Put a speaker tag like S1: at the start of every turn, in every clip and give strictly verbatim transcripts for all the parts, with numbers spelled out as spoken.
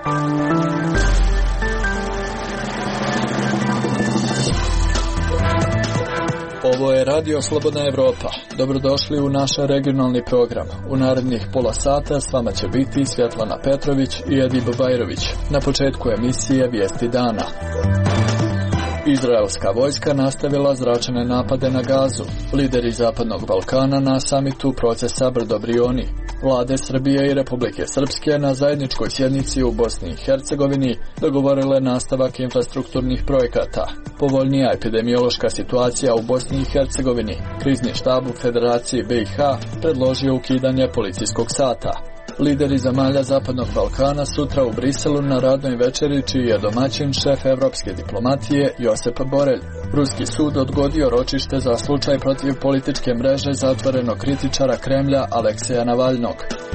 S1: Ovo je Radio Slobodna Evropa. Dobrodošli u naš regionalni program. U narednih pola sata s vama će biti Svjetlana Petrović i Edib Bajrović. Na početku emisije Vijesti dana. Izraelska vojska nastavila zračne napade na Gazu. Lideri Zapadnog Balkana na samitu procesa Brdo Brioni. Vlade Srbije i Republike Srpske na zajedničkoj sjednici u Bosni i Hercegovini dogovorile nastavak infrastrukturnih projekata. Povoljnija epidemiološka situacija u Bosni i Hercegovini. Krizni štab u Federaciji B i H predložio ukidanje policijskog sata. Lideri zemalja Zapadnog Balkana sutra u Briselu na radnoj večeri, čiji je domaćin šef evropske diplomatije Josep Borelj. Ruski sud odgodio ročište za slučaj protiv političke mreže zatvorenog kritičara Kremlja Alekseja Navalnog.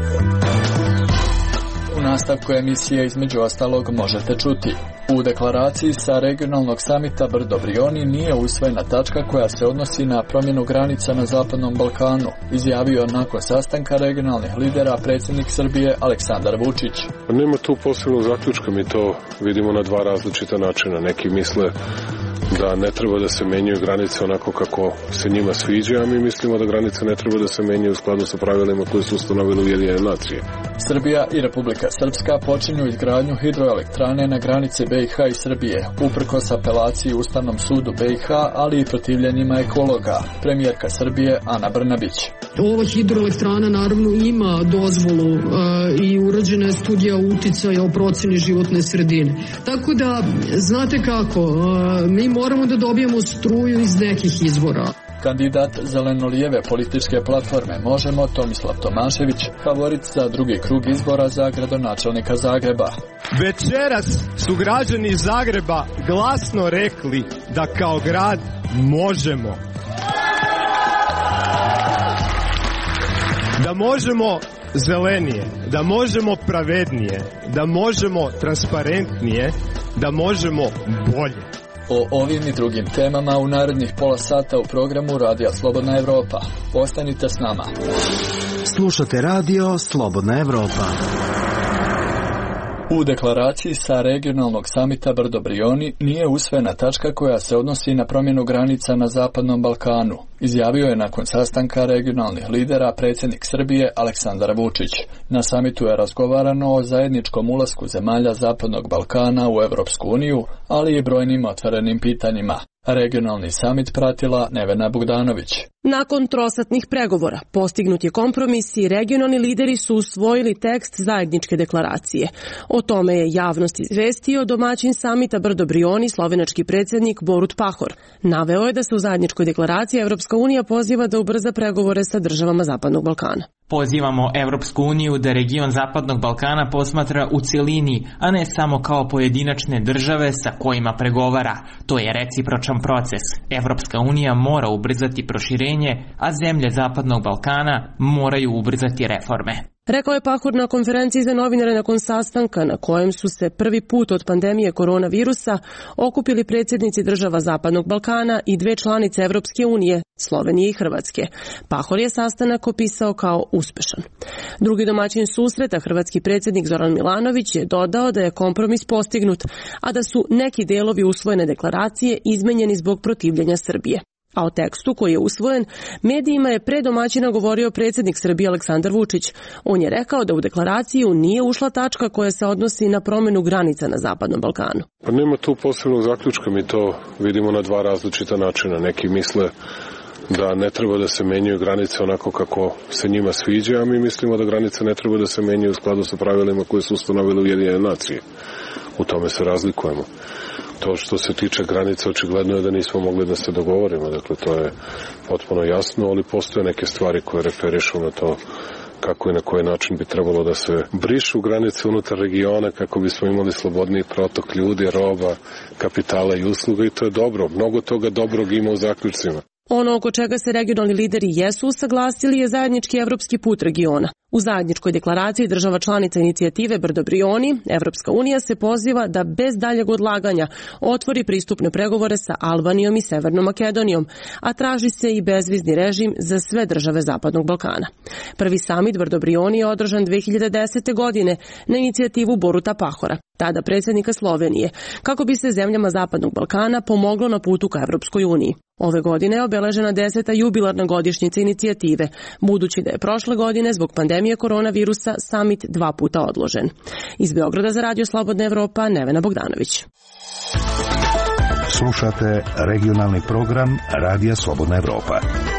S1: U nastavku emisije između ostalog možete čuti: u deklaraciji sa regionalnog samita Brdo Brioni nije usvojena tačka koja se odnosi na promjenu granica na Zapadnom Balkanu, izjavio nakon sastanka regionalnih lidera predsjednik Srbije Aleksandar Vučić.
S2: Nema tu posebnog zaključka, mi to vidimo na dva različita načina. Neki misle da ne treba da se menjaju granice onako kako se njima sviđa, a mi mislimo da granice ne treba da se menjaju u skladu sa pravilima koje su ustanovile Ujedinjene nacije.
S1: Srbija i Republika Srpska počinju izgradnju hidroelektrane na granici B i H i Srbije, uprkos apelaciji Ustavnom sudu B i H, ali i protivljenjima ekologa. Premijerka Srbije Ana Brnabić.
S3: Ova hidroelektrana naravno ima dozvolu e, i urađena je studija uticaja o procjeni životne sredine. Tako da, znate kako, e, mi moramo da dobijemo struju iz nekih izvora.
S1: Kandidat zeleno-lijeve političke platforme Možemo, Tomislav Tomašević, favorit za drugi krug izbora za gradonačelnika Zagreba.
S4: Večeras su građani iz Zagreba glasno rekli da kao grad možemo. Da možemo zelenije, da možemo pravednije, da možemo transparentnije, da možemo bolje.
S1: O ovim i drugim temama u narednih pola sata u programu Radija Slobodna Evropa. Ostanite s nama.
S5: Slušate Radio Slobodna Evropa.
S1: U deklaraciji sa regionalnog samita Brdo Brioni nije usvojena tačka koja se odnosi na promjenu granica na Zapadnom Balkanu, izjavio je nakon sastanka regionalnih lidera predsjednik Srbije Aleksandar Vučić. Na samitu je razgovarano o zajedničkom ulasku zemalja Zapadnog Balkana u Evropsku uniju, ali i brojnim otvorenim pitanjima. Regionalni samit pratila Nevena Bogdanović.
S6: Nakon trosatnih pregovora postignut je kompromis i regionalni lideri su usvojili tekst zajedničke deklaracije. O tome je javnost izvestio domaćin samita Brdo Brioni, slovenački predsjednik Borut Pahor. Naveo je da se u zajedničkoj deklaraciji Evropska unija poziva da ubrza pregovore sa državama Zapadnog Balkana.
S7: Pozivamo Evropsku uniju da region Zapadnog Balkana posmatra u cjelini, a ne samo kao pojedinačne države sa kojima pregovara. To je recipročan proces. Evropska unija mora ubrzati proširenje, a zemlje Zapadnog Balkana moraju ubrzati reforme.
S6: Rekao je Pahor na konferenciji za novinare nakon sastanka na kojem su se prvi put od pandemije koronavirusa okupili predsjednici država Zapadnog Balkana i dve članice Evropske unije, Slovenije i Hrvatske. Pahor je sastanak opisao kao uspešan. Drugi domaćin susreta, hrvatski predsjednik Zoran Milanović, je dodao da je kompromis postignut, a da su neki delovi usvojene deklaracije izmenjeni zbog protivljenja Srbije. A o tekstu koji je usvojen, medijima je pre domaćina govorio predsjednik Srbije Aleksandar Vučić. On je rekao da u deklaraciju nije ušla tačka koja se odnosi na promjenu granica na Zapadnom Balkanu.
S2: Pa nema tu posebnog zaključka, mi to vidimo na dva različita načina. Neki misle da ne treba da se menjaju granice onako kako se njima sviđa, a mi mislimo da granice ne treba da se menjaju u skladu sa pravilima koje su ustanovile Ujedinjene nacije. U tome se razlikujemo. To što se tiče granice, očigledno je da nismo mogli da se dogovorimo, dakle to je potpuno jasno, ali postoje neke stvari koje referišu na to kako i na koji način bi trebalo da se brišu granice unutar regiona kako bismo imali slobodniji protok ljudi, roba, kapitala i usluga, i to je dobro. Mnogo toga dobrog ima u zaključcima.
S6: Ono oko čega se regionalni lideri jesu usaglasili je zajednički evropski put regiona. U zajedničkoj deklaraciji država članica inicijative Brdo Brioni, Evropska unija se poziva da bez daljeg odlaganja otvori pristupne pregovore sa Albanijom i Severnom Makedonijom, a traži se i bezvizni režim za sve države Zapadnog Balkana. Prvi samit Brdo Brioni je održan dve hiljade desete. godine na inicijativu Boruta Pahora, tada predsjednika Slovenije, kako bi se zemljama Zapadnog Balkana pomoglo na putu ka Evropskoj uniji. Ove godine je obeležena deseta jubilarna godišnjica inicijative, budući da je prošle godine zbog pandemije koronavirusa samit dva puta odložen. Iz Beograda za Radio Slobodna Evropa, Nevena Bogdanović.
S5: Slušate regionalni program Radija Slobodna Evropa.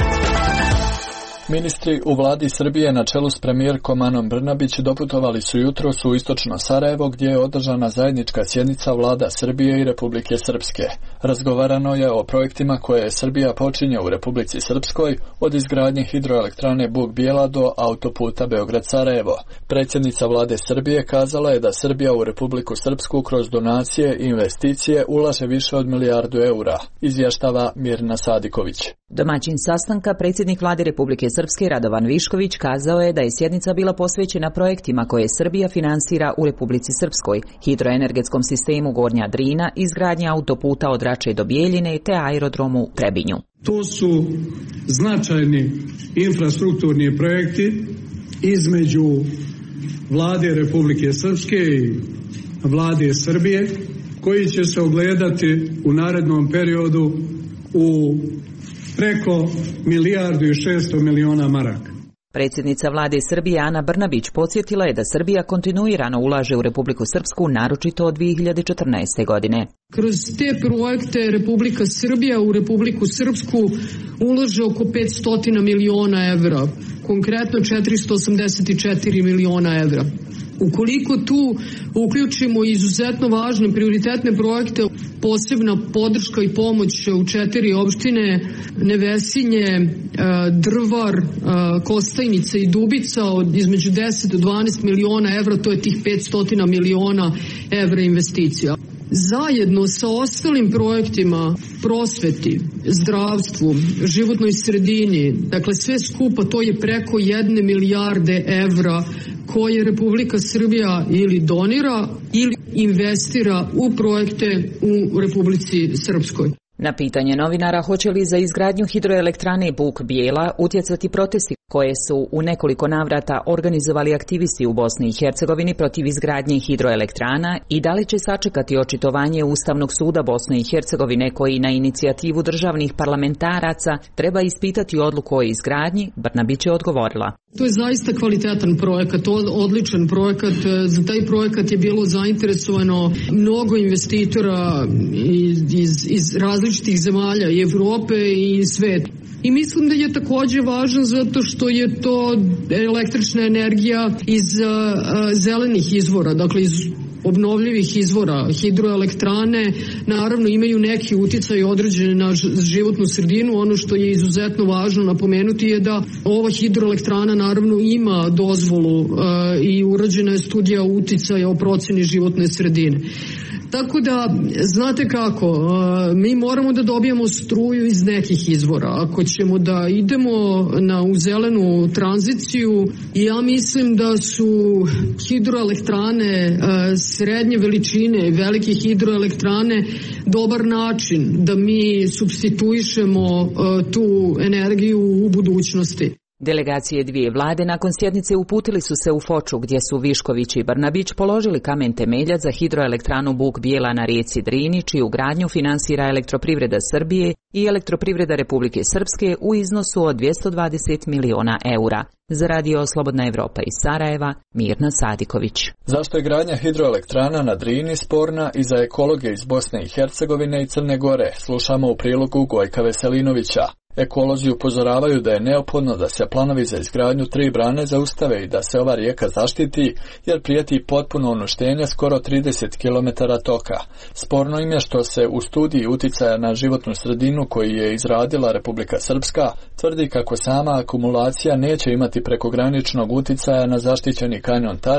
S1: Ministri u vladi Srbije na čelu s premijerkom Anom Brnabić doputovali su jutros u istočno Sarajevo, gdje je održana zajednička sjednica vlada Srbije i Republike Srpske. Razgovarano je o projektima koje je Srbija počinje u Republici Srpskoj, od izgradnje hidroelektrane Buk Bijela do autoputa Beograd-Sarajevo. Predsjednica vlade Srbije kazala je da Srbija u Republiku Srpsku kroz donacije i investicije ulaže više od milijardu eura, izvještava Mirna Sadiković.
S8: Domaćin sastanka, predsjednik vlade Republike Srpske Radovan Višković, kazao je da je sjednica bila posvećena projektima koje Srbija finansira u Republici Srpskoj, hidroenergetskom sistemu Gornja Drina, izgradnja autoputa od Rače do Bijeljine te aerodromu u Trebinju.
S9: To su značajni infrastrukturni projekti između vlade Republike Srpske i vlade Srbije, koji će se ogledati u narednom periodu u preko milijardu i šesto miliona maraka.
S8: Predsjednica vlade Srbije Ana Brnabić podsjetila je da Srbija kontinuirano ulaže u Republiku Srpsku, naročito od dve hiljade četrnaeste. godine.
S3: Kroz te projekte Republika Srbija u Republiku Srpsku ulaže oko petsto miliona evra, konkretno četiristo osamdeset četiri miliona evra. Ukoliko tu uključimo izuzetno važne prioritetne projekte, posebna podrška i pomoć u četiri opštine, Nevesinje, Drvar, Kostajnica i Dubica, od između deset do dvanaest miliona evra, to je tih petsto miliona evra investicija. Zajedno sa ostalim projektima, prosveti, zdravstvu, životnoj sredini, dakle sve skupa, to je preko jedne milijarde evra koje Republika Srbija ili donira ili investira u projekte u Republici Srpskoj.
S8: Na pitanje novinara hoće li za izgradnju hidroelektrane Buk Bijela utjecati protesti koje su u nekoliko navrata organizovali aktivisti u Bosni i Hercegovini protiv izgradnje hidroelektrana i da li će sačekati očitovanje Ustavnog suda Bosne i Hercegovine koji na inicijativu državnih parlamentaraca treba ispitati odluku o izgradnji, Brnabić je odgovorila.
S3: To je zaista kvalitetan projekat, odličan projekat. Za taj projekat je bilo zainteresovano mnogo investitora iz, iz, iz različitih zemalja i Evrope i sveta. I mislim da je također važan zato što je to električna energija iz uh, zelenih izvora, dakle iz obnovljivih izvora. Hidroelektrane naravno imaju neki uticaj određen na životnu sredinu. Ono što je izuzetno važno napomenuti je da ova hidroelektrana naravno ima dozvolu uh, i urađena je studija uticaja o procjeni životne sredine. Tako da, znate kako, mi moramo da dobijemo struju iz nekih izvora. Ako ćemo da idemo na u zelenu tranziciju, ja mislim da su hidroelektrane srednje veličine, velike hidroelektrane dobar način da mi supstituišemo tu energiju u budućnosti.
S8: Delegacije dvije vlade nakon sjednice uputili su se u Foču, gdje su Višković i Brnabić položili kamen temeljac za hidroelektranu Buk Bijela na rijeci Drini, čiju gradnju finansira Elektroprivreda Srbije i Elektroprivreda Republike Srpske u iznosu od dvjesto dvadeset miliona eura. Za Radio Slobodna Evropa iz Sarajeva, Mirna Sadiković.
S1: Zašto je gradnja hidroelektrana na Drini sporna i za ekologe iz Bosne i Hercegovine i Crne Gore? Slušamo u prilogu Gojka Veselinovića. Ekolozi upozoravaju da je neophodno da se planovi za izgradnju tri brane zaustave i da se ova rijeka zaštiti, jer prijeti potpuno uništenje skoro trideset kilometara toka. Sporno im je što se u studiji uticaja na životnu sredinu koji je izradila Republika Srpska tvrdi kako sama akumulacija neće imati prekograničnog uticaja na zaštićeni kanjon Tare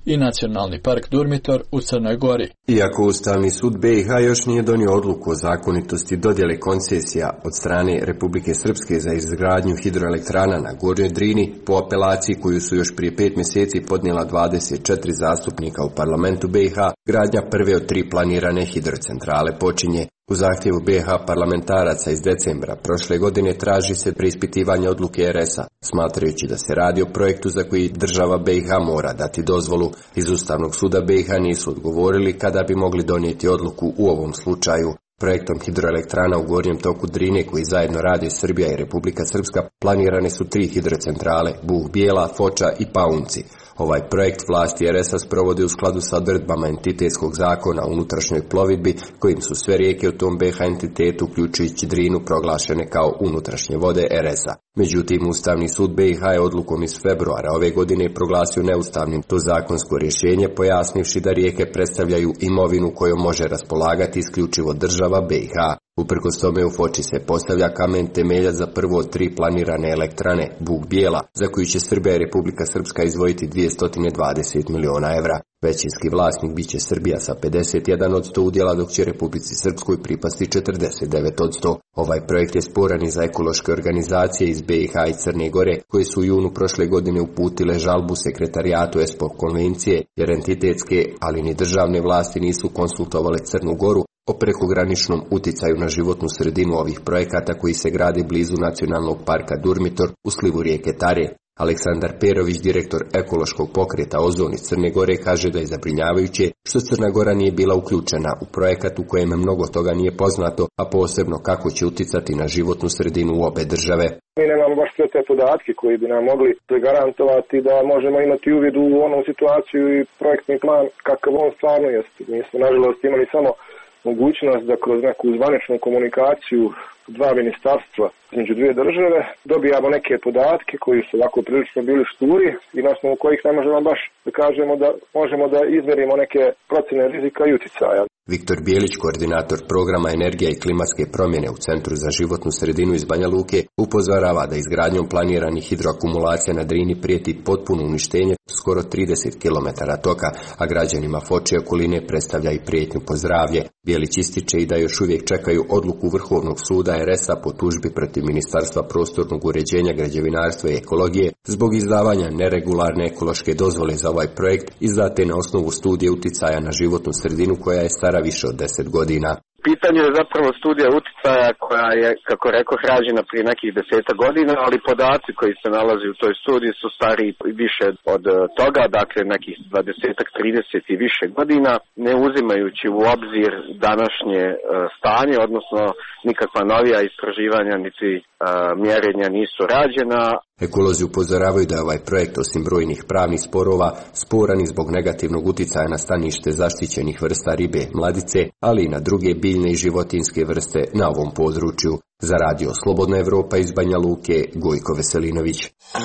S1: i Nacionalni park Durmitor u Crnoj Gori.
S10: Iako Ustavni sud B i H još nije donio odluku o zakonitosti dodjele koncesija od strane Republike Srpske za izgradnju hidroelektrana na Gornjoj Drini, po apelaciji koju su još prije pet mjeseci podnijela dvadeset četiri zastupnika u parlamentu B i H, gradnja prve od tri planirane hidrocentrale počinje. U zahtjevu B i H parlamentaraca iz decembra prošle godine traži se preispitivanje odluke R S-a, smatrajući da se radi o projektu za koji država B i H mora dati dozvolu. Iz Ustavnog suda B i H nisu odgovorili kada bi mogli donijeti odluku u ovom slučaju. Projektom hidroelektrana u gornjem toku Drine, koji zajedno rade Srbija i Republika Srpska, planirane su tri hidrocentrale, Buk Bijela, Foča i Paunci. Ovaj projekt vlasti R S-a sprovode u skladu sa odredbama entitetskog zakona o unutrašnjoj plovidbi, kojim su sve rijeke u tom B i H entitetu, uključujući Drinu, proglašene kao unutrašnje vode R S-a. Međutim, Ustavni sud B i H je odlukom iz februara ove godine proglasio neustavnim to zakonsko rješenje, pojasnivši da rijeke predstavljaju imovinu kojom može raspolagati isključivo država B i H. Uprkos tome u Foči se postavlja kamen temeljac za prvo od tri planirane elektrane, Buk Bijela, za koju će Srbija i Republika Srpska izdvojiti dvjesto dvadeset miliona evra. Većinski vlasnik biće Srbija sa pedeset jedan posto udjela, dok će Republici Srpskoj pripasti četrdeset devet posto. Ovaj projekt je sporan i za ekološke organizacije iz B i H i Crne Gore, koje su u junu prošle godine uputile žalbu sekretarijatu ESPO konvencije, jer entitetske, ali ni državne vlasti nisu konsultovale Crnu Goru o prekograničnom uticaju na životnu sredinu ovih projekata koji se grade blizu Nacionalnog parka Durmitor u slivu rijeke Tare. Aleksandar Perović, direktor ekološkog pokreta Ozon iz Crne Gore, kaže da je zabrinjavajuće što Crna Gora nije bila uključena u projekat u kojem mnogo toga nije poznato, a posebno kako će uticati na životnu sredinu u obe države.
S11: Mi nemamo baš sve te podatke koji bi nam mogli garantovati da možemo imati uvid u onu situaciju i projektni plan kakav on stvarno jeste. Mi smo nažalost imali samo mogućnost da kroz neku zvaničnu komunikaciju dva ministarstva između dvije države dobijamo neke podatke koji su ovako prilično bili šturi i na osnovu kojih ne možemo baš da kažemo da možemo da izmerimo neke procjene rizika i uticaja.
S10: Viktor Bijelić, koordinator programa Energija i klimatske promjene u Centru za životnu sredinu iz Banja Luke, upozorava da izgradnjom planiranih hidroakumulacija na Drini prijeti potpuno uništenje skoro trideset kilometara toka, a građanima Foče okoline predstavlja i prijetnju po zdravlje. Bijelić ističe i da još uvijek čekaju odluku Vrhovnog suda R S-a po tužbi protiv Ministarstva prostornog uređenja, građevinarstva i ekologije zbog izdavanja neregularne ekološke dozvole za ovaj projekt izdate na osnovu studije uticaja na životnu sredinu koja je stara više od deset godina.
S12: Pitanje je zapravo studija uticaja koja je, kako rekao, rađena prije nekih deseta godina, ali podaci koji se nalazi u toj studiji su stariji više od toga, dakle nekih dvadesetak, trideset i više godina, ne uzimajući u obzir današnje uh, stanje, odnosno nikakva novija istraživanja niti uh, mjerenja nisu rađena.
S10: Ekolozi upozoravaju da je ovaj projekt osim brojnih pravnih sporova sporan i zbog negativnog uticaja na stanište zaštićenih vrsta ribe mladice, ali i na druge biljne i životinjske vrste na ovom području. Za radio Slobodna Evropa iz Banja Luke, Gojko Veselinović.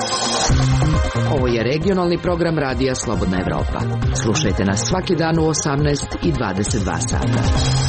S13: Ovo je regionalni program radija Slobodna Evropa. Slušajte nas svaki dan u osamnaest i dvadeset dva sata.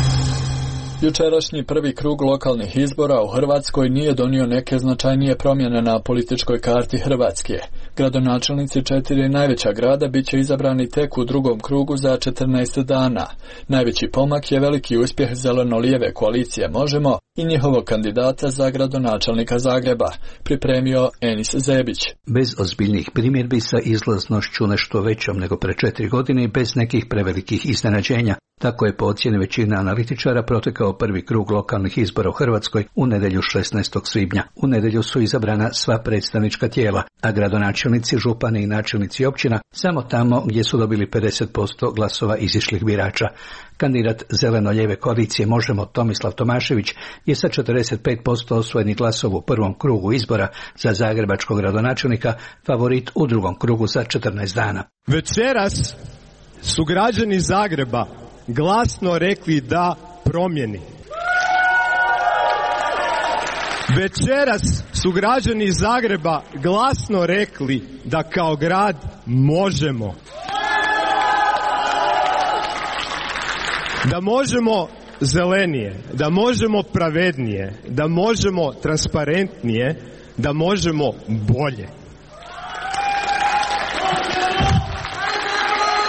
S1: Jučerašnji prvi krug lokalnih izbora u Hrvatskoj nije donio neke značajnije promjene na političkoj karti Hrvatske. Gradonačelnici četiri najveća grada bit će izabrani tek u drugom krugu za četrnaest dana. Najveći pomak je veliki uspjeh zeleno-lijeve koalicije Možemo i njihovog kandidata za gradonačelnika Zagreba, pripremio Enis Zebić.
S14: Bez ozbiljnih primjedbi, sa izlaznošću nešto većom nego pre četiri godine i bez nekih prevelikih iznenađenja. Tako je po ocjeni većine analitičara protekao prvi krug lokalnih izbora u Hrvatskoj u nedjelju šesnaestog svibnja. U nedjelju su izabrana sva predstavnička tijela, a gradonačelnici, župani i načelnici općina samo tamo gdje su dobili pedeset posto glasova izišlih birača. Kandidat zeleno-lijeve koalicije Možemo Tomislav Tomašević je sa četrdeset pet posto osvojenih glasova u prvom krugu izbora za zagrebačkog gradonačelnika favorit u drugom krugu za četrnaest dana.
S4: Večeras su građani Zagreba glasno rekli da promjeni. Večeras su građani Zagreba glasno rekli da kao grad možemo. Da možemo zelenije, da možemo pravednije, da možemo transparentnije, da možemo bolje.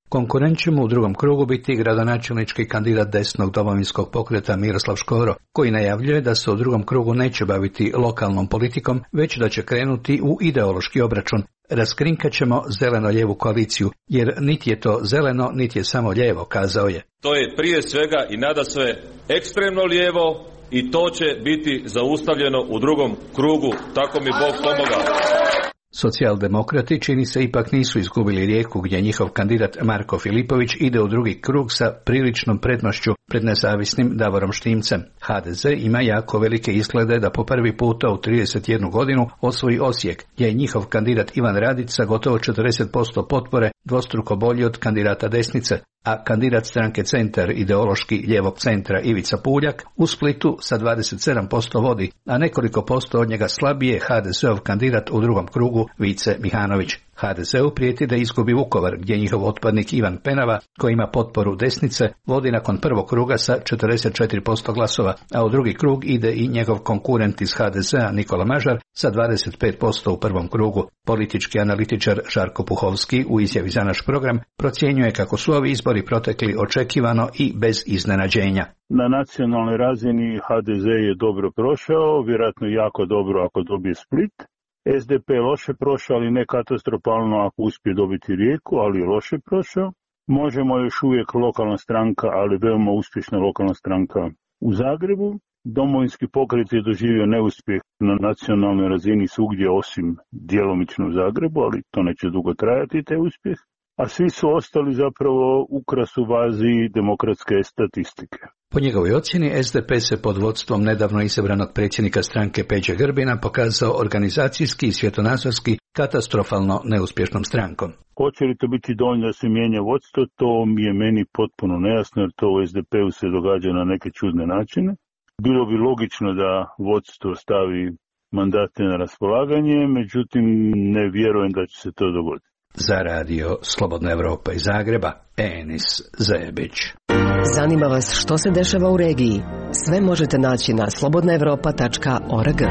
S14: Konkurent će mu u drugom krugu biti gradonačelnički kandidat desnog domovinskog pokreta Miroslav Škoro, koji najavljuje da se u drugom krugu neće baviti lokalnom politikom, već da će krenuti u ideološki obračun. Raskrinkat ćemo zeleno-lijevu koaliciju, jer niti je to zeleno, niti je samo lijevo, kazao je.
S15: To je prije svega i nadasve ekstremno lijevo i to će biti zaustavljeno u drugom krugu, tako mi Bog pomogao.
S14: Socijaldemokrati čini se ipak nisu izgubili Rijeku, gdje njihov kandidat Marko Filipović ide u drugi krug sa priličnom prednošću pred nezavisnim Davorom Štimcem. ha de ze ima jako velike izglede da po prvi puta u trideset jednu godinu osvoji Osijek, gdje je njihov kandidat Ivan Radić sa gotovo četrdeset posto potpore dvostruko bolji od kandidata desnice, a kandidat stranke Centar ideološki lijevog centra Ivica Puljak u Splitu sa dvadeset sedam posto vodi, a nekoliko posto od njega slabije ha de zeov kandidat u drugom krugu Vice Mihanović. ha de zeu prijeti da izgubi Vukovar, gdje njihov otpadnik Ivan Penava, koji ima potporu desnice, vodi nakon prvog kruga sa četrdeset četiri posto glasova, a u drugi krug ide i njegov konkurent iz ha de zea Nikola Mažar sa dvadeset pet posto u prvom krugu. Politički analitičar Žarko Puhovski u izjavi za naš program procjenjuje kako su ovi izbori protekli očekivano i bez iznenađenja.
S16: Na nacionalnoj razini ha de ze je dobro prošao, vjerojatno jako dobro ako dobije Split. es de pe loše prošao, ali ne katastrofalno ako uspije dobiti Rijeku, ali je loše prošao. Možemo još uvijek lokalna stranka, ali veoma uspješna lokalna stranka u Zagrebu. Domovinski pokret je doživio neuspjeh na nacionalnoj razini svugdje osim djelomično u Zagrebu, ali to neće dugo trajati taj uspjeh. A svi su ostali zapravo ukras u vazi demokratske statistike.
S14: Po njegovoj ocjeni es de pe se pod vodstvom nedavno izabranog predsjednika stranke Peđe Grbina pokazao organizacijski i svjetonazorski katastrofalno neuspješnom strankom.
S16: Hoće li to biti dovoljno da se mijenja vodstvo, to mi je meni potpuno nejasno, jer to u es de pe-u se događa na neke čudne načine. Bilo bi logično da vodstvo stavi mandate na raspolaganje, međutim ne vjerujem da će se to dogoditi.
S14: Za radio Slobodna Evropa iz Zagreba, Enis Zebić.
S13: Zanima vas što se dešava u regiji? Sve možete naći na slobodna evropa tačka org.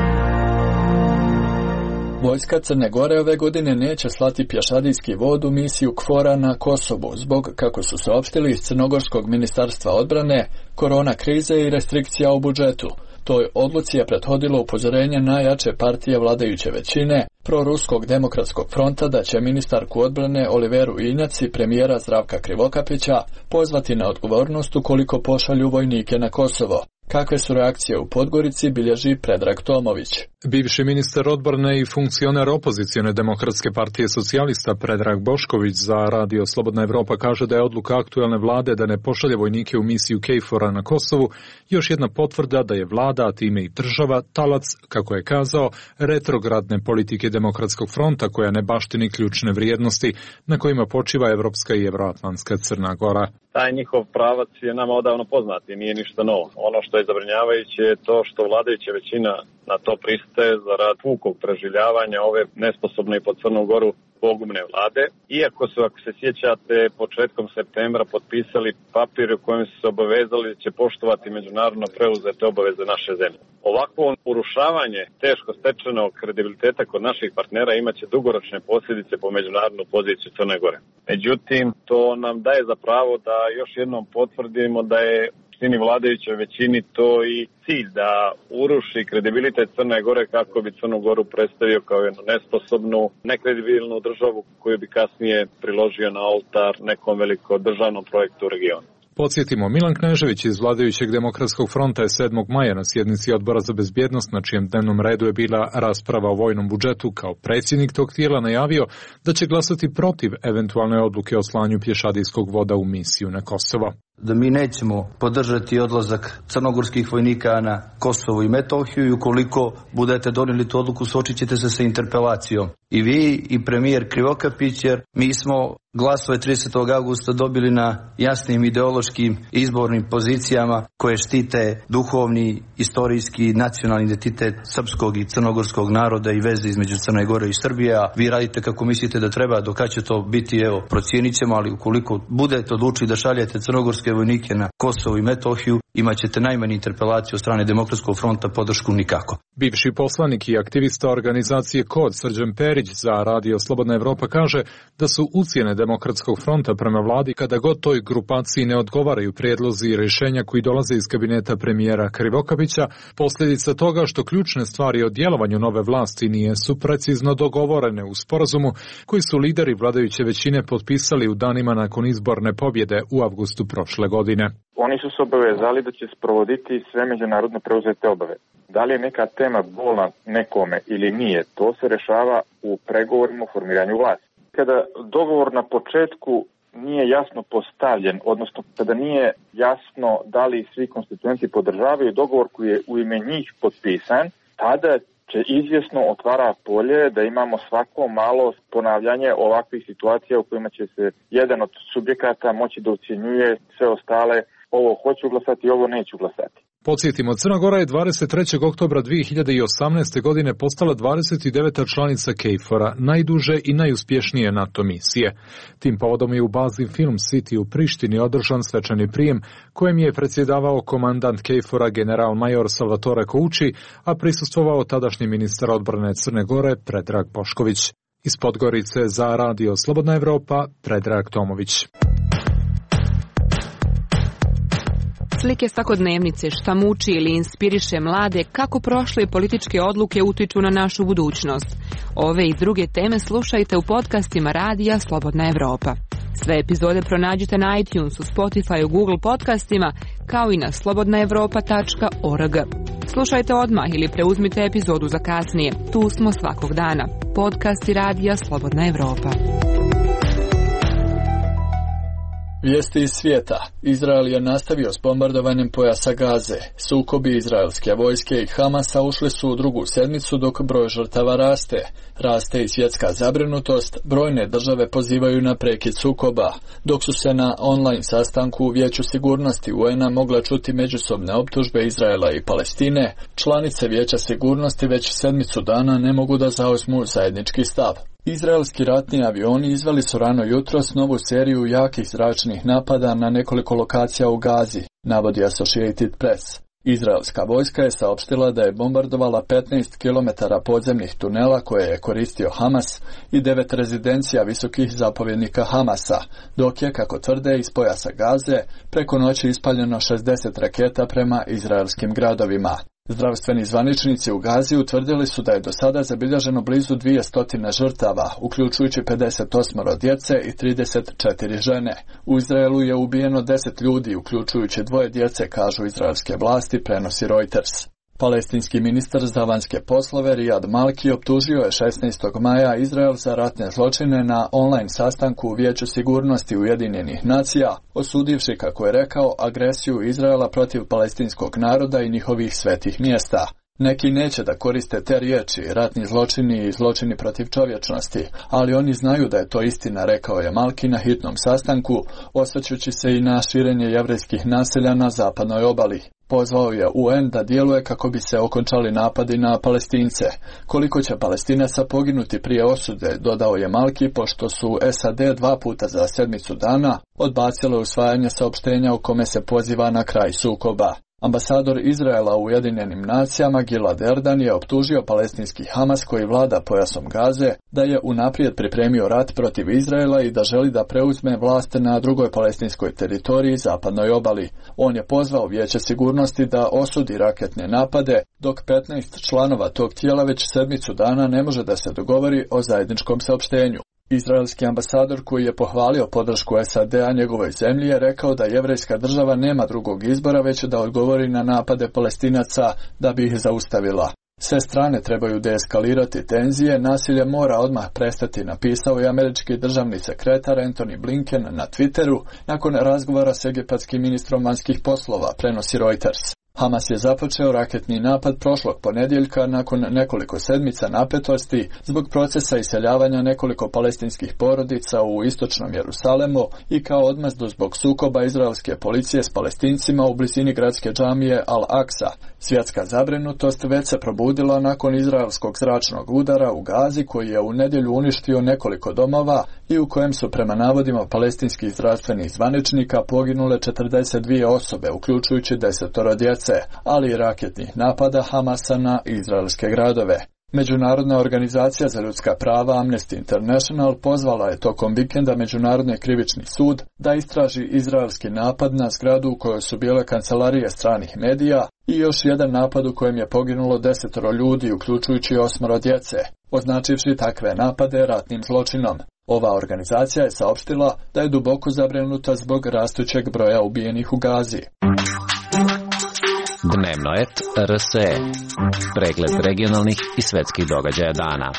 S1: Vojska Crne Gore ove godine neće slati pješadijski vod u misiju KFOR-a na Kosovu zbog, kako su saopštili iz Crnogorskog ministarstva odbrane, korona krize i restrikcija u budžetu. Toj odluci je prethodilo upozorenje najjače partije vladajuće većine, proruskog demokratskog fronta, da će ministarku odbrane Oliveru Injac i premijera Zdravka Krivokapića pozvati na odgovornost ukoliko pošalju vojnike na Kosovo. Kakve su reakcije u Podgorici, bilježi Predrag Tomović.
S17: Bivši ministar odbrane i funkcioner opozicijone demokratske partije socijalista Predrag Bošković za radio Slobodna Evropa kaže da je odluka aktuelne vlade da ne pošalje vojnike u misiju KFOR-a na Kosovu još jedna potvrda da je vlada, a time i država, talac, kako je kazao, retrogradne politike demokratskog fronta koja ne baštini ključne vrijednosti na kojima počiva evropska i evroatlantska Crna Gora.
S18: Taj njihov pravac je nama odavno poznat i nije ništa novo. Ono što je zabrinjavajuće je to što vladajuća većina na to pristaje zarad pukog preživljavanja ove nesposobne i po Crnu Goru pogubne vlade. Iako su, ako se sjećate, početkom septembra potpisali papir u kojem su se obavezali da će poštovati međunarodno preuzete obaveze naše zemlje. Ovakvo urušavanje teško stečenog kredibiliteta kod naših partnera imaće dugoročne posljedice po međunarodnu poziciju Crne Gore. Međutim, to nam daje za pravo da još jednom potvrdimo da je ni vladajućoj većini to i cilj da uruši kredibilitet Crne Gore kako bi Crnu Goru predstavio kao jednu nesposobnu, nekredibilnu državu koju bi kasnije priložio na oltar nekom velikom državnom projektu u regionu.
S17: Podsjetimo, Milan Knežević iz vladajućeg demokratskog fronta je sedmog maja na sjednici Odbora za bezbjednost, na čijem dnevnom redu je bila rasprava o vojnom budžetu, kao predsjednik tog tijela najavio da će glasati protiv eventualne odluke o slanju pješadijskog voda u misiju na Kosovo.
S19: Da mi nećemo podržati odlazak crnogorskih vojnika na Kosovo i Metohiju i ukoliko budete donijeli tu odluku, suočit ćete se sa interpelacijom. I vi i premijer Krivokapić, jer mi smo glasove tridesetog avgusta dobili na jasnim ideološkim izbornim pozicijama koje štite duhovni, istorijski, nacionalni identitet srpskog i crnogorskog naroda i veze između Crne Gore i Srbije. A vi radite kako mislite da treba, do kad će to biti, evo, procijenit ćemo, ali ukoliko budete odlučili da šaljete crnogorske srpske vojnike na Kosovo i Metohiju, imat ćete najmanju interpelaciju od strane Demokratskog fronta, podršku nikako.
S17: Bivši poslanik i aktivista organizacije Kod Srđan Perić za Radio Slobodna Evropa kaže da su ucjene Demokratskog fronta prema vladi kada god toj grupaciji ne odgovaraju prijedlozi i rješenja koji dolaze iz kabineta premijera Krivokapića, posljedica toga što ključne stvari o djelovanju nove vlasti nisu precizno dogovorene u sporazumu koji su lideri vladajuće većine potpisali u danima nakon izborne pobjede u avgustu prošle godine.
S20: Oni su se obavezali da će sprovoditi sve međunarodno preuzete obaveze. Da li je neka tema bolna nekome ili nije, to se rešava u pregovorima o formiranju vlasti. Kada dogovor na početku nije jasno postavljen, odnosno kada nije jasno da li svi konstituenti podržavaju dogovor koji je u ime njih potpisan, tada će izvjesno otvara polje da imamo svako malo ponavljanje ovakvih situacija u kojima će se jedan od subjekata moći da ucjenjuje sve ostale, ovo hoću glasati, ovo neću glasati.
S17: Podsjetimo, Crna Gora je dvadeset trećeg oktobra dve hiljade osamnaeste. godine postala dvadeset deveta članica KFOR-a, najduže i najuspješnije NATO misije. Tim povodom je u bazi Film City u Prištini održan svečani prijem kojem je predsjedavao komandant KFOR-a general major Salvatore Kouči, a prisustvovao tadašnji ministar odbrane Crne Gore Predrag Bošković. Iz Podgorice za Radio Slobodna Evropa, Predrag Tomović.
S21: Slike svakodnevnice, šta muči ili inspiriše mlade, kako prošle političke odluke utiču na našu budućnost. Ove i druge teme slušajte u podcastima Radija Slobodna Evropa. Sve epizode pronađite na iTunesu, Spotify, Google podcastima, kao i na slobodna evropa tačka org. Slušajte odmah ili preuzmite epizodu za kasnije. Tu smo svakog dana. Podcasti Radija Slobodna Evropa.
S1: Vijesti iz svijeta. Izrael je nastavio s bombardovanjem pojasa Gaze. Sukobi izraelske vojske i Hamasa ušli su u drugu sedmicu dok broj žrtava raste. Raste i svjetska zabrinutost, brojne države pozivaju na prekid sukoba, dok su se na online sastanku u Vijeću sigurnosti U N-a mogle čuti međusobne optužbe Izraela i Palestine, članice Vijeća sigurnosti već sedmicu dana ne mogu da zauzmu zajednički stav. Izraelski ratni avioni izveli su rano jutros novu seriju jakih zračnih napada na nekoliko lokacija u Gazi, navodi Associated Press. Izraelska vojska je saopštila da je bombardovala petnaest kilometara podzemnih tunela koje je koristio Hamas i devet rezidencija visokih zapovjednika Hamasa, dok je, kako tvrde, iz pojasa Gaze preko noći ispaljeno šezdeset raketa prema izraelskim gradovima. Zdravstveni zvaničnici u Gazi utvrdili su da je do sada zabilježeno blizu dvjesto žrtava, uključujući pedeset osam djece i trideset četiri žene. U Izraelu je ubijeno deset ljudi, uključujući dvoje djece, kažu izraelske vlasti, prenosi Reuters. Palestinski ministar za vanjske poslove Riyad Malki optužio je šesnaestog maja Izrael za ratne zločine na online sastanku u Vijeću sigurnosti Ujedinjenih nacija, osudivši, kako je rekao, agresiju Izraela protiv palestinskog naroda i njihovih svetih mjesta. Neki neće da koriste te riječi, ratni zločini i zločini protiv čovječnosti, ali oni znaju da je to istina, rekao je Malki na hitnom sastanku, osvrćući se i na širenje jevrejskih naselja na zapadnoj obali. Pozvao je U N da djeluje kako bi se okončali napadi na Palestince. Koliko će Palestinaca poginuti prije osude, dodao je Malki, pošto su S A D dva puta za sedmicu dana odbacile usvajanje saopštenja u kome se poziva na kraj sukoba. Ambasador Izraela u Ujedinjenim nacijama Gilad Erdan je optužio palestinski Hamas koji vlada pojasom Gaze da je unaprijed pripremio rat protiv Izraela i da želi da preuzme vlast na drugoj palestinskoj teritoriji zapadnoj obali. On je pozvao Vijeće sigurnosti da osudi raketne napade, dok petnaest članova tog tijela već sedmicu dana ne može da se dogovori o zajedničkom saopštenju. Izraelski ambasador koji je pohvalio podršku S A D-a njegovoj zemlji je rekao da jevrejska država nema drugog izbora već da odgovori na napade Palestinaca da bi ih zaustavila. Sve strane trebaju deeskalirati tenzije, nasilje mora odmah prestati, napisao je američki državni sekretar Antony Blinken na Twitteru nakon razgovora s egipatskim ministrom vanjskih poslova, prenosi Reuters. Hamas je započeo raketni napad prošlog ponedjeljka nakon nekoliko sedmica napetosti zbog procesa iseljavanja nekoliko palestinskih porodica u istočnom Jerusalemu i kao odmazdu zbog sukoba izraelske policije s Palestincima u blizini gradske džamije Al-Aqsa, Svjetska zabrinutost već se probudila nakon izraelskog zračnog udara u Gazi koji je u nedjelju uništio nekoliko domova i u kojem su prema navodima palestinskih zdravstvenih zvaničnika poginule četrdeset dvije osobe, uključujući desetoro djece, ali i raketnih napada Hamasa na izraelske gradove. Međunarodna organizacija za ljudska prava Amnesty International pozvala je tokom vikenda Međunarodni krivični sud da istraži izraelski napad na zgradu u kojoj su bile kancelarije stranih medija i još jedan napad u kojem je poginulo desetoro ljudi, uključujući osmoro djece, označivši takve napade ratnim zločinom. Ova organizacija je saopštila da je duboko zabrinuta zbog rastućeg broja ubijenih u Gazi.
S7: Dnevno et R S E. Pregled regionalnih i svetskih događaja dana.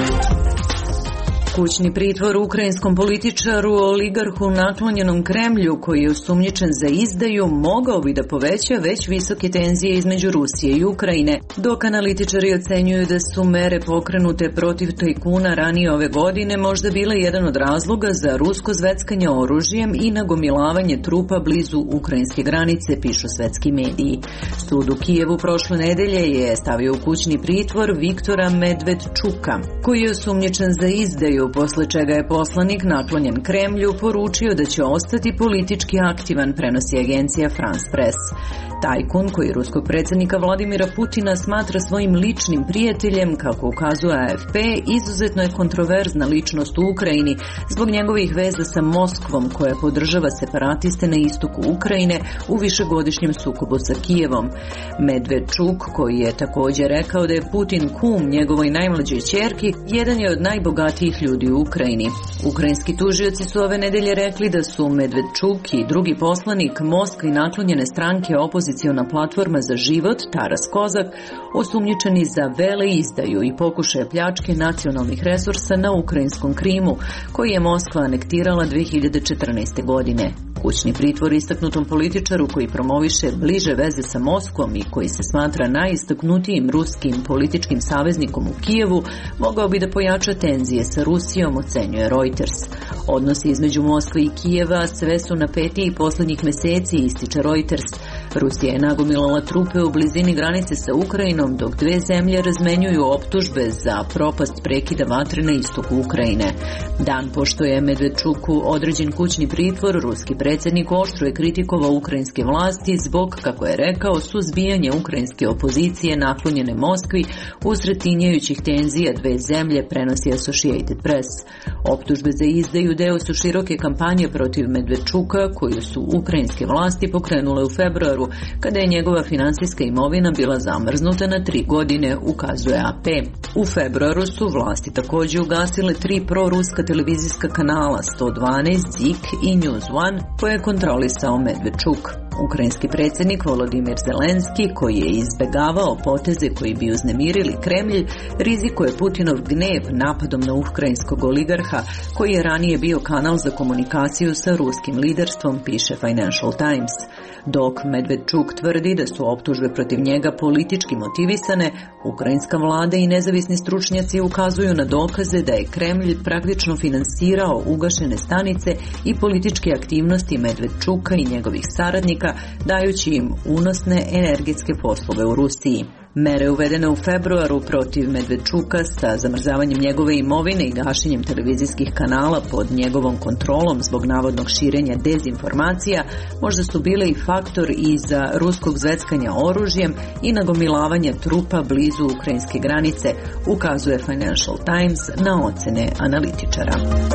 S22: Kućni pritvor ukrajinskom političaru, oligarhu naklonjenom Kremlju, koji je osumnjičen za izdaju, mogao bi da poveća već visoke tenzije između Rusije i Ukrajine, dok analitičari ocenjuju da su mere pokrenute protiv tajkuna ranije ove godine možda bile jedan od razloga za rusko zveckanje oružjem i nagomilavanje trupa blizu ukrajinske granice, pišu svetski mediji. Sud u Kijevu prošle nedelje je stavio u kućni pritvor Viktora Medvedčuka, koji je osumnjičen za izdaju, posle čega je poslanik naklonjen Kremlju poručio da će ostati politički aktivan, prenosi agencija France Press. Tajkun, koji ruskog predsjednika Vladimira Putina smatra svojim ličnim prijateljem, kako ukazuje A F P, izuzetno je kontroverzna ličnost u Ukrajini zbog njegovih veza sa Moskvom, koja podržava separatiste na istoku Ukrajine u višegodišnjem sukobu sa Kijevom. Medvedčuk, koji je također rekao da je Putin kum njegovoj najmlađoj ćerki, jedan je od najbogatijih ljudi u Ukrajini. Ukrajinski tužioci su ove nedelje rekli da su Medvedčuk i drugi poslanik Moskvi naklonjene stranke opoziciona platforma za život, Taras Kozak, osumnjičeni za veleizdaju i pokušaje pljačke nacionalnih resursa na ukrajinskom Krimu, koji je Moskva anektirala dve hiljade četrnaeste. godine. Kućni pritvor istaknutom političaru koji promoviše bliže veze sa Moskvom i koji se smatra najistaknutijim ruskim političkim saveznikom u Kijevu, mogao bi da pojača tenzije sa Rusijom, ocenjuje Reuters. Odnosi između Moskve i Kijeva sve su napetiji posljednjih meseci, ističe Reuters. Rusija je nagomilala trupe u blizini granice sa Ukrajinom, dok dve zemlje razmenjuju optužbe za propast prekida vatre na istoku Ukrajine. Dan pošto je Medvedčuku određen kućni pritvor, ruski predsjednik oštro je kritikovao ukrajinske vlasti zbog, kako je rekao, suzbijanja ukrajinske opozicije naklonjene Moskvi usred tinjajućih tenzija dve zemlje, prenosi Associated Press. Optužbe za izdaju deo su široke kampanje protiv Medvedčuka, koju su ukrajinske vlasti pokrenule u februaru, kada je njegova finansijska imovina bila zamrznuta na tri godine, ukazuje A P. U februaru su vlasti također ugasile tri proruska televizijska kanala sto dvanaest, Zik i News One, koje je kontrolisao Medvedčuk. Ukrajinski predsjednik Volodimir Zelenski, koji je izbegavao poteze koji bi uznemirili Kremlj, rizikuje Putinov gnev napadom na ukrajinskog oligarha, koji je ranije bio kanal za komunikaciju sa ruskim liderstvom, piše Financial Times. Dok Medvedčuk tvrdi da su optužbe protiv njega politički motivisane, ukrajinska vlada i nezavisni stručnjaci ukazuju na dokaze da je Kremlj praktično finansirao ugašene stanice i političke aktivnosti Medvedčuka i njegovih saradnika, dajući im unosne energetske poslove u Rusiji. Mere uvedene u februaru protiv Medvedčuka sa zamrzavanjem njegove imovine i gašenjem televizijskih kanala pod njegovom kontrolom zbog navodnog širenja dezinformacija možda su bile i faktor iza ruskog zveckanja oružjem i nagomilavanja trupa blizu ukrajinske granice, ukazuje Financial Times na ocene analitičara.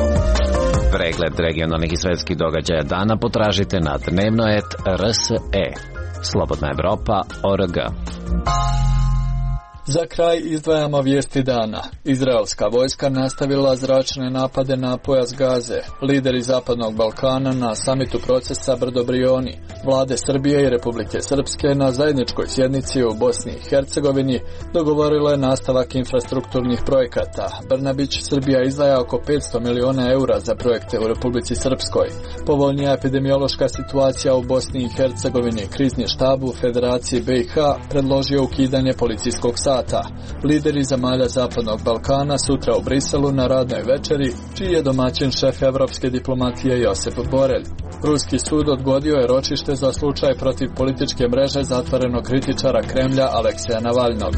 S7: Pregled regionalnih i svetskih događaja dana potražite na dnevno et R S E. Slobodna Evropa O R G.
S1: Za kraj izdvajamo vijesti dana. Izraelska vojska nastavila zračne napade na pojas Gaze. Lideri Zapadnog Balkana na samitu procesa Brdo Brioni. Vlade Srbije i Republike Srpske na zajedničkoj sjednici u Bosni i Hercegovini dogovorile nastavak infrastrukturnih projekata. Brnabić, Srbija izdvaja oko petsto miliona eura za projekte u Republici Srpskoj. Povoljnija epidemiološka situacija u Bosni i Hercegovini. Krizni štab u Federaciji B i H predložio ukidanje policijskog sata. Lideri zemalja Zapadnog Balkana sutra u Briselu na radnoj večeri, čiji je domaćin šef evropske diplomatije Josep Borelj. Ruski sud odgodio je ročište kaže za slučaj protiv političke mreže zatvorenog kritičara Kremlja Aleksija Navalnog.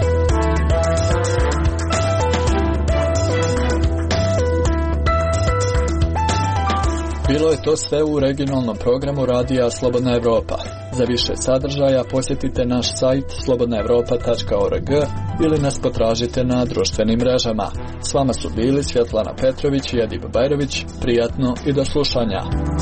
S1: Bilo je to sve u regionalnom programu Radija Slobodna Evropa. Za više sadržaja posjetite naš sajt slobodna evropa tačka org ili nas potražite na društvenim mrežama. S vama su bili Svjetlana Petrović i Edip Bajrović. Prijatno i do slušanja.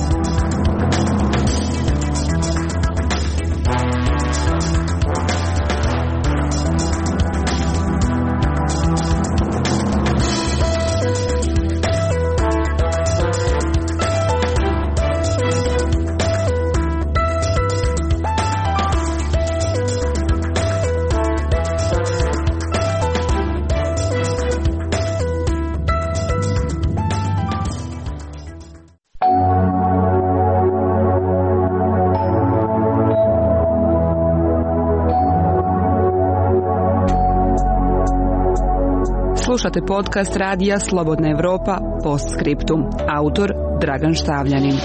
S21: Slušate podcast Radija Slobodna Evropa Postscriptum. Autor Dragan Štavljanin.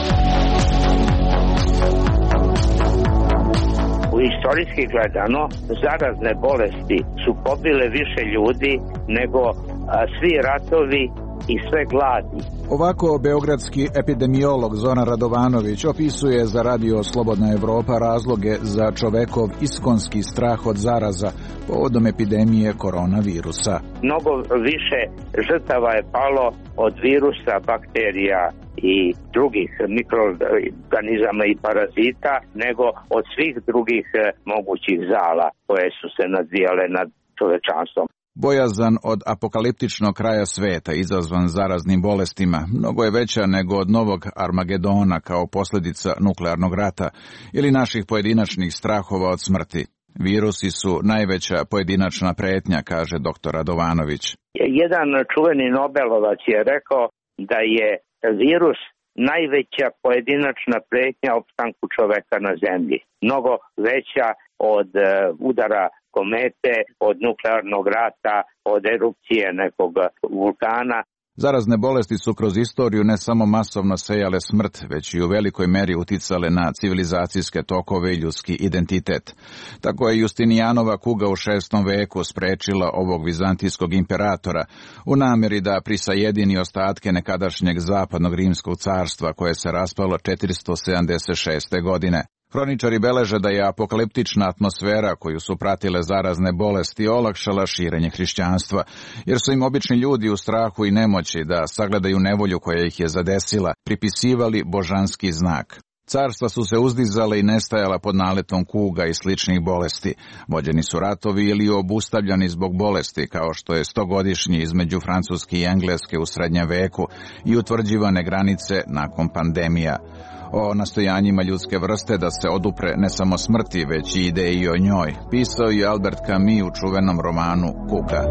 S2: U istorijski gledano, zarazne bolesti su pobile više ljudi nego a, svi ratovi i sve gladi.
S6: Ovako beogradski epidemiolog Zoran Radovanović opisuje za Radio Slobodna Evropa razloge za čovekov iskonski strah od zaraza povodom epidemije koronavirusa.
S2: Mnogo više žrtava je palo od virusa, bakterija i drugih mikroorganizama i parazita nego od svih drugih mogućih zala koje su se nadvijale nad čovečanstvom.
S6: Bojazan od apokaliptičnog kraja sveta izazvan zaraznim bolestima mnogo je veća nego od novog Armagedona kao posljedica nuklearnog rata ili naših pojedinačnih strahova od smrti. Virusi su najveća pojedinačna pretnja, kaže doktor Radovanović.
S2: Jedan čuveni Nobelovac je rekao da je virus najveća pojedinačna pretnja opstanku čoveka na zemlji. Mnogo veća od udara komete, od nuklearnog rata, od erupcije nekog vulkana.
S6: Zarazne bolesti su kroz istoriju ne samo masovno sejale smrt, već i u velikoj meri uticale na civilizacijske tokove i ljudski identitet. Tako je Justinijanova kuga u šestom veku sprečila ovog vizantijskog imperatora u namjeri da prisajedini ostatke nekadašnjeg zapadnog rimskog carstva koje se raspalo četiristo sedamdeset šeste. godine. Hroničari beleže da je apokaliptična atmosfera koju su pratile zarazne bolesti olakšala širenje hrišćanstva, jer su im obični ljudi u strahu i nemoći da sagledaju nevolju koja ih je zadesila, pripisivali božanski znak. Carstva su se uzdizala i nestajala pod naletom kuga i sličnih bolesti. Vođeni su ratovi ili obustavljani zbog bolesti, kao što je stogodišnji između Francuske i Engleske u srednjem veku i utvrđivane granice nakon pandemija. O nastojanjima ljudske vrste da se odupre ne samo smrti, već i ideji o njoj, pisao je Albert Camus u čuvenom romanu Kuga.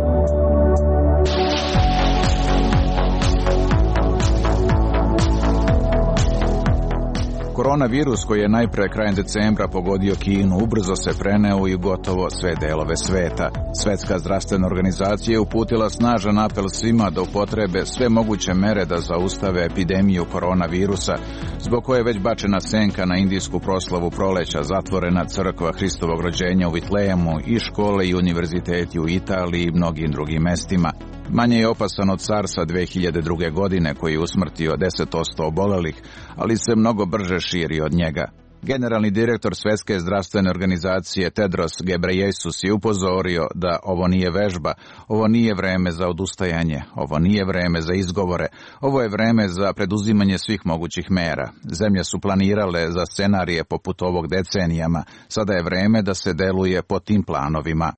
S6: Koronavirus koji je najpre krajem decembra pogodio Kinu ubrzo se preneo i gotovo sve delove sveta. Svetska zdravstvena organizacija je uputila snažan apel svima da upotrebe sve moguće mere da zaustave epidemiju koronavirusa, zbog koje je već bačena senka na indijsku proslavu proleća, zatvorena crkva Hristovog rođenja u Vitlejemu i škole i univerziteti u Italiji i mnogim drugim mestima. Manje je opasan od SARS-a dve hiljade druge. godine koji je usmrtio deset posto obolelih, ali se mnogo brže širi od njega. Generalni direktor Svetske zdravstvene organizacije Tedros Ghebreyesus je upozorio da ovo nije vežba, ovo nije vreme za odustajanje, ovo nije vreme za izgovore, ovo je vreme za preduzimanje svih mogućih mera. Zemlje su planirale za scenarije poput ovog decenijama, sada je vreme da se deluje po tim planovima.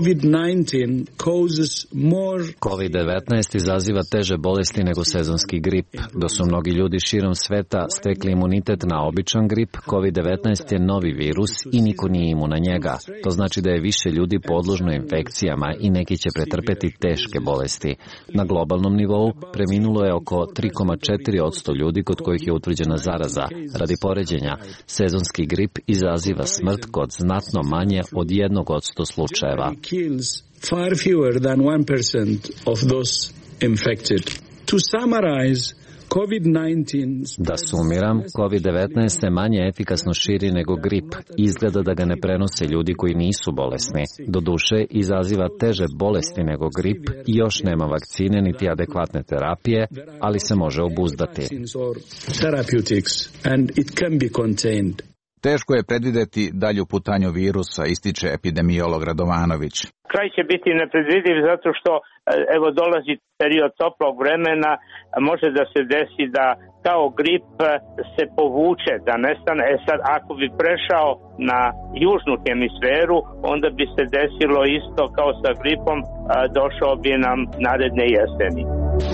S7: kovid devetnaest izaziva teže bolesti nego sezonski grip. Da su mnogi ljudi širom sveta stekli imunitet na običan grip, kovid devetnaest je novi virus i niko nije imun na njega. To znači da je više ljudi podložno infekcijama i neki će pretrpeti teške bolesti. Na globalnom nivou preminulo je oko tri zarez četiri posto ljudi kod kojih je utvrđena zaraza. Radi poređenja, sezonski grip izaziva smrt kod znatno manje od jednog od sto slučajeva.
S23: Kills far fewer than one percent of those infected. To summarize,
S7: Da sumiram, kovid devetnaest se manje efikasno širi nego grip. Izgleda da ga ne prenose ljudi koji nisu bolesni. Doduše, izaziva teže bolesti nego grip i još nema vakcine niti adekvatne terapije, ali se može obuzdati.
S6: Teško je predvideti dalju putanju virusa, ističe epidemiolog Radovanović.
S2: Kraj će biti nepredvidiv zato što evo dolazi period toplog vremena, može da se desi da kao grip se povuče, da nestane. E sad, ako bi prešao na južnu hemisferu, onda bi se desilo isto kao sa gripom, došao bi nam naredne jeseni.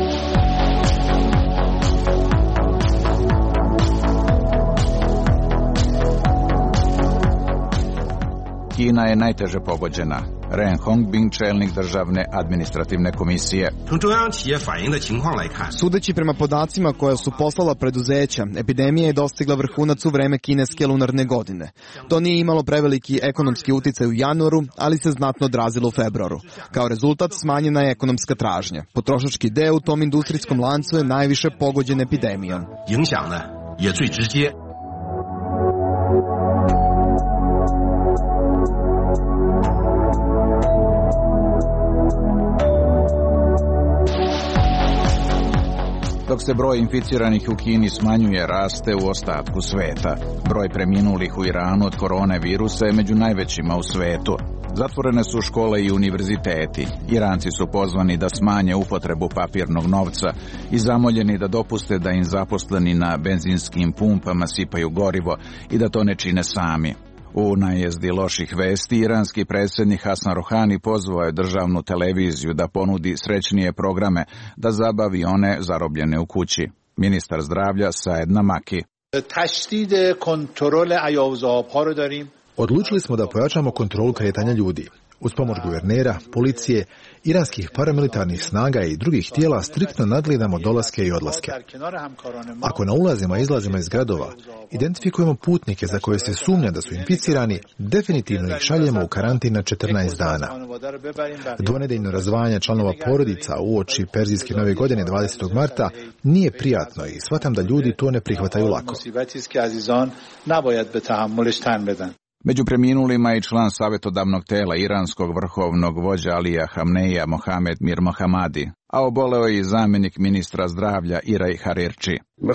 S6: Kina je najteže pogođena. Ren Hongbin, čelnik državne administrativne komisije.
S5: Sudeći prema podacima koja su poslala preduzeća, epidemija je dostigla vrhunac u vreme kineske lunarne godine. To nije imalo preveliki ekonomski uticaj u januaru, ali se znatno odrazilo u februaru. Kao rezultat smanjena je ekonomska tražnja. Potrošački deo u tom industrijskom lancu je najviše pogođen epidemijom.
S6: Dok se broj inficiranih u Kini smanjuje, raste u ostatku sveta. Broj preminulih u Iranu od koronavirusa je među najvećima u svetu. Zatvorene su škole i univerziteti. Iranci su pozvani da smanje upotrebu papirnog novca i zamoljeni da dopuste da im zaposleni na benzinskim pumpama sipaju gorivo i da to ne čine sami. U najezdi loših vesti, iranski predsjednik Hasan Rohani pozvao je državnu televiziju da ponudi srećnije programe, da zabavi one zarobljene u kući. Ministar zdravlja Saed Namaki.
S9: Odlučili smo da pojačamo kontrolu kretanja ljudi. Uz pomoć guvernera, policije, iranskih paramilitarnih snaga i drugih tijela striktno nadgledamo dolaske i odlaske. Ako na ulazima i izlazima iz gradova identifikujemo putnike za koje se sumnja da su inficirani, definitivno ih šaljemo u karantin na četrnaest dana. Dvonedeljno razdvajanje članova porodica uoči Perzijske nove godine dvadesetog marta nije prijatno i shvatam da ljudi to ne prihvataju lako.
S6: Među preminulima i član savjetodavnog tela iranskog vrhovnog vođa Alija Hamneija Mohamed Mir Mohammadi, a oboleo je i zamjenik ministra zdravlja Iraj Harirči.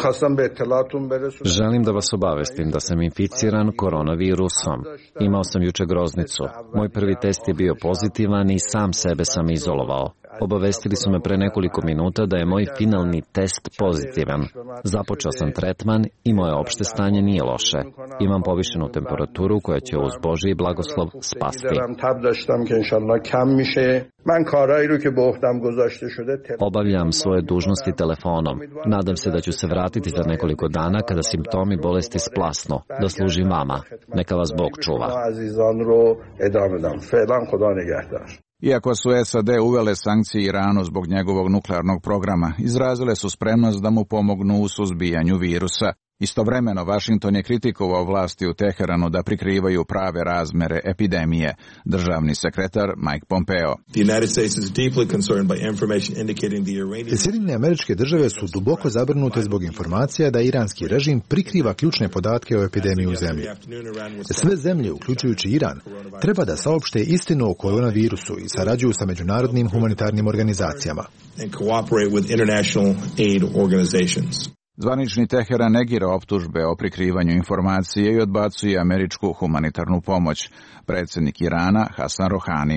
S7: Želim da vas obavestim da sam inficiran koronavirusom. Imao sam juče groznicu. Moj prvi test je bio pozitivan i sam sebe sam izolovao. Obavestili su me pre nekoliko minuta da je moj finalni test pozitivan. Započeo sam tretman i moje opšte stanje nije loše. Imam povišenu temperaturu koja će uz Božji blagoslov spasti. Obavljam svoje dužnosti telefonom. Nadam se da ću se vratiti za nekoliko dana kada simptomi bolesti splasnu, da služim vama. Neka vas Bog čuva.
S6: Iako su S A D uvele sankcije Iranu zbog njegovog nuklearnog programa, izrazile su spremnost da mu pomognu u suzbijanju virusa. Istovremeno, Vašington je kritikovao vlasti u Teheranu da prikrivaju prave razmere epidemije. Državni sekretar Mike Pompeo.
S9: Sjedinjene Američke Države su duboko zabrinute zbog informacija da iranski režim prikriva ključne podatke o epidemiji u zemlji. Sve zemlje, uključujući Iran, treba da saopšte istinu o koronavirusu i sarađuju sa međunarodnim humanitarnim organizacijama.
S6: Zvanični Teheran negira optužbe o prikrivanju informacije i odbacuje američku humanitarnu pomoć. Predsjednik Irana Hasan Rohani.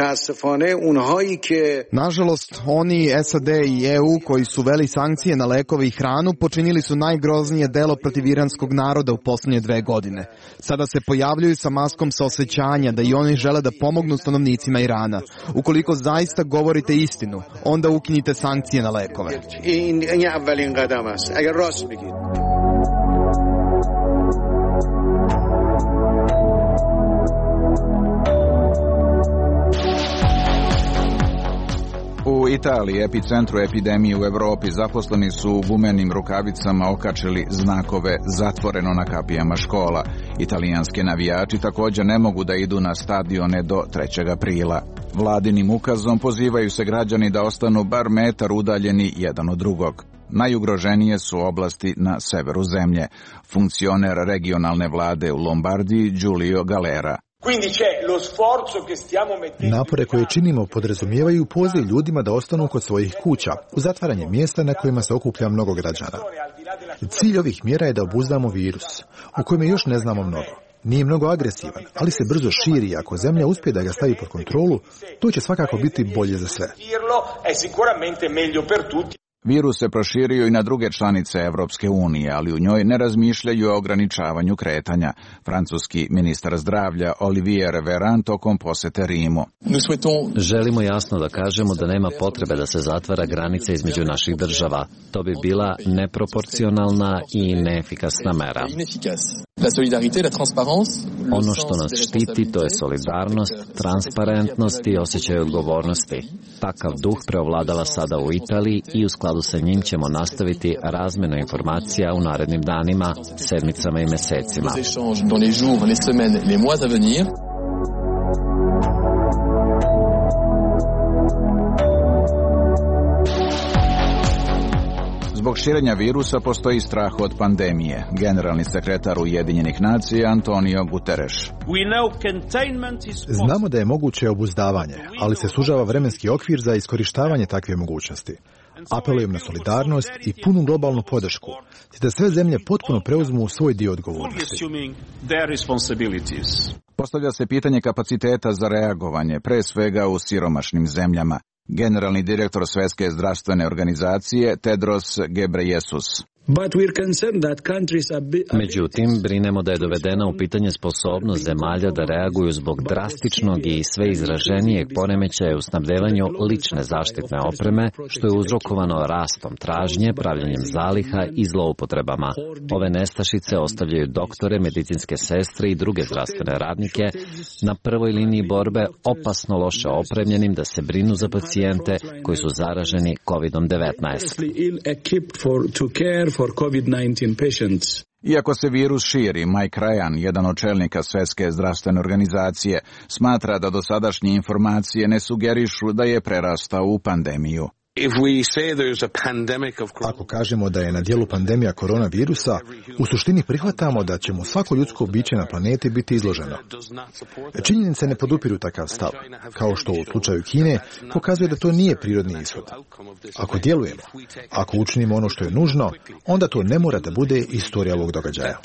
S5: Nažalost, oni S A D i E U koji su veli sankcije na lekove i hranu počinili su najgroznije delo protiv iranskog naroda u posljednje dve godine. Sada se pojavljuju sa maskom saosećanja da i oni žele da pomognu stanovnicima Irana. Ukoliko zaista govorite istinu, onda ukinite sankcije na lekove.
S6: U Italiji, epicentru epidemije u Evropi, zaposleni su u gumenim rukavicama okačili znakove zatvoreno na kapijama škola. Italijanski navijači također ne mogu da idu na stadione do trećeg aprila. Vladinim ukazom pozivaju se građani da ostanu bar metar udaljeni jedan od drugog. Najugroženije su oblasti na severu zemlje. Funkcioner regionalne vlade u Lombardiji Giulio Galera.
S9: Napore koje činimo podrazumijevaju poziv ljudima da ostanu kod svojih kuća, u zatvaranje mjesta na kojima se okuplja mnogo građana. Cilj ovih mjera je da obuzdamo virus, o kojem još ne znamo mnogo. Nije mnogo agresivan, ali se brzo širi. Ako zemlja uspije da ga stavi pod kontrolu, to će svakako biti bolje za sve.
S6: Virus se proširio i na druge članice Evropske unije, ali u njoj ne razmišljaju o ograničavanju kretanja. Francuski ministar zdravlja Olivier Véran tokom posete Rimu.
S7: Želimo jasno da kažemo da nema potrebe da se zatvara granica između naših država. To bi bila neproporcionalna i neefikasna mera. Ono što nas štiti to je solidarnost, transparentnost i osjećaj odgovornosti. Takav duh preovladava sada u Italiji i u skladu sa njim ćemo nastaviti razmjenu informacija u narednim danima, sedmicama i mesecima.
S6: Zbog širenja virusa postoji strah od pandemije. Generalni sekretar Ujedinjenih nacija Antonio Guterres.
S9: Znamo da je moguće obuzdavanje, ali se sužava vremenski okvir za iskorištavanje takve mogućnosti. Apelujem na solidarnost i punu globalnu podršku, te da sve zemlje potpuno preuzmu svoj dio odgovornosti.
S6: Postavlja se pitanje kapaciteta za reagovanje, pre svega u siromašnim zemljama. Generalni direktor Svjetske zdravstvene organizacije Tedros Ghebreyesus.
S7: Međutim, brinemo da je dovedena u pitanje sposobnost zemalja da reaguju zbog drastičnog i sve izraženijeg poremećaja u snabdevanju lične zaštitne opreme, što je uzrokovano rastom tražnje, pravljenjem zaliha i zloupotrebama. Ove nestašice ostavljaju doktore, medicinske sestre i druge zdravstvene radnike na prvoj liniji borbe, opasno loše opremljenim da se brinu za pacijente koji su zaraženi kovid devetnaest.
S3: For COVID nineteen patients.
S6: Iako se virus širi, Mike Ryan, jedan od čelnika Svjetske zdravstvene organizacije, smatra da dosadašnje informacije ne sugerišu da je prerastao u pandemiju.
S9: Ako kažemo da je na dijelu pandemija koronavirusa, u suštini prihvatamo da će mu svako ljudsko biće na planeti biti izloženo. Činjenice ne podupiru takav stav, kao što u slučaju Kine pokazuje da to nije prirodni ishod. Ako djelujemo, ako učinimo ono što je nužno, onda to ne mora da bude istorija ovog događaja.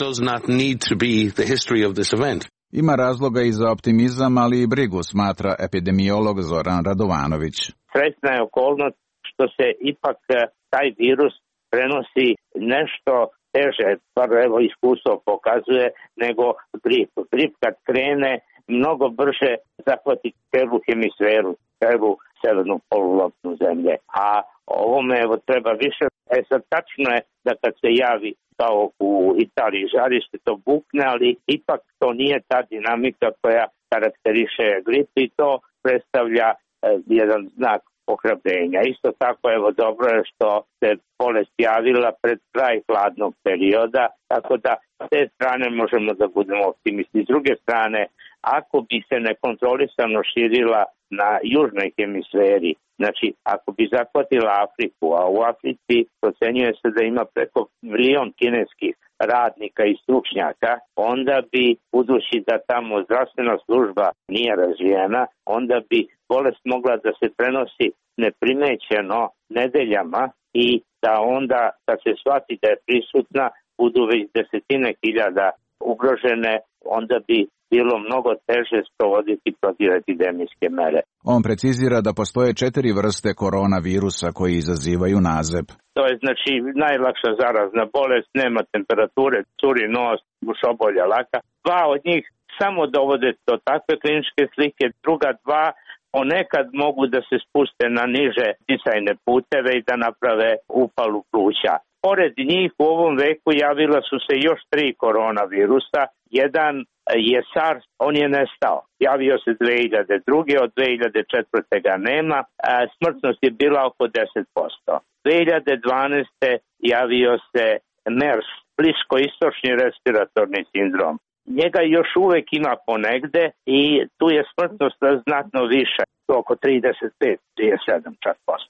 S6: Ima razloga i za optimizam, ali i brigu, smatra epidemiolog Zoran Radovanović.
S2: Srećna je okolnost što se ipak taj virus prenosi nešto teže, bar evo iskustvo pokazuje, nego grip. Grip kad krene, mnogo brže zahvati celu hemisferu, celu severnu polulopnu zemlje. A ovome evo treba više. E sad tačno je da kad se javi kao u Italiji žarište, to bukne, ali ipak to nije ta dinamika koja karakteriše grip i to predstavlja eh, jedan znak ohrabrenja. Isto tako, evo, dobro je što se bolest javila pred kraj hladnog perioda, tako da s te strane možemo da budemo optimisti. S druge strane, ako bi se nekontrolisano širila na južnoj hemisferi, znači ako bi zahvatila Afriku, a u Africi procenjuje se da ima preko milion kineskih radnika i stručnjaka, onda bi, budući da tamo zdravstvena služba nije razvijena, onda bi bolest mogla da se prenosi neprimećeno nedeljama i da onda, kad se shvati da je prisutna, budu već desetine hiljada ugrožene, onda bi bilo mnogo teže sprovoditi protivepidemijske mere.
S6: On precizira da postoje četiri vrste koronavirusa koji izazivaju nazeb.
S2: To je znači najlakša zarazna bolest, nema temperature, curi nos, gušobolja laka. Dva od njih samo dovode do takve kliničke slike, druga dva ponekad mogu da se spuste na niže disajne puteve i da naprave upalu pluća. Pored njih u ovom veku javila su se još tri koronavirusa. Jedan je SARS, on je nestao. Javio se dve hiljade druge. Od dve hiljade četvrte ga nema. Smrtnost je bila oko deset posto. dve hiljade dvanaeste javio se MERS, bliskoistočni respiratorni sindrom. Njega još uvek ima ponegde i tu je smrtnost znatno više, oko trideset pet do trideset sedam čak posto.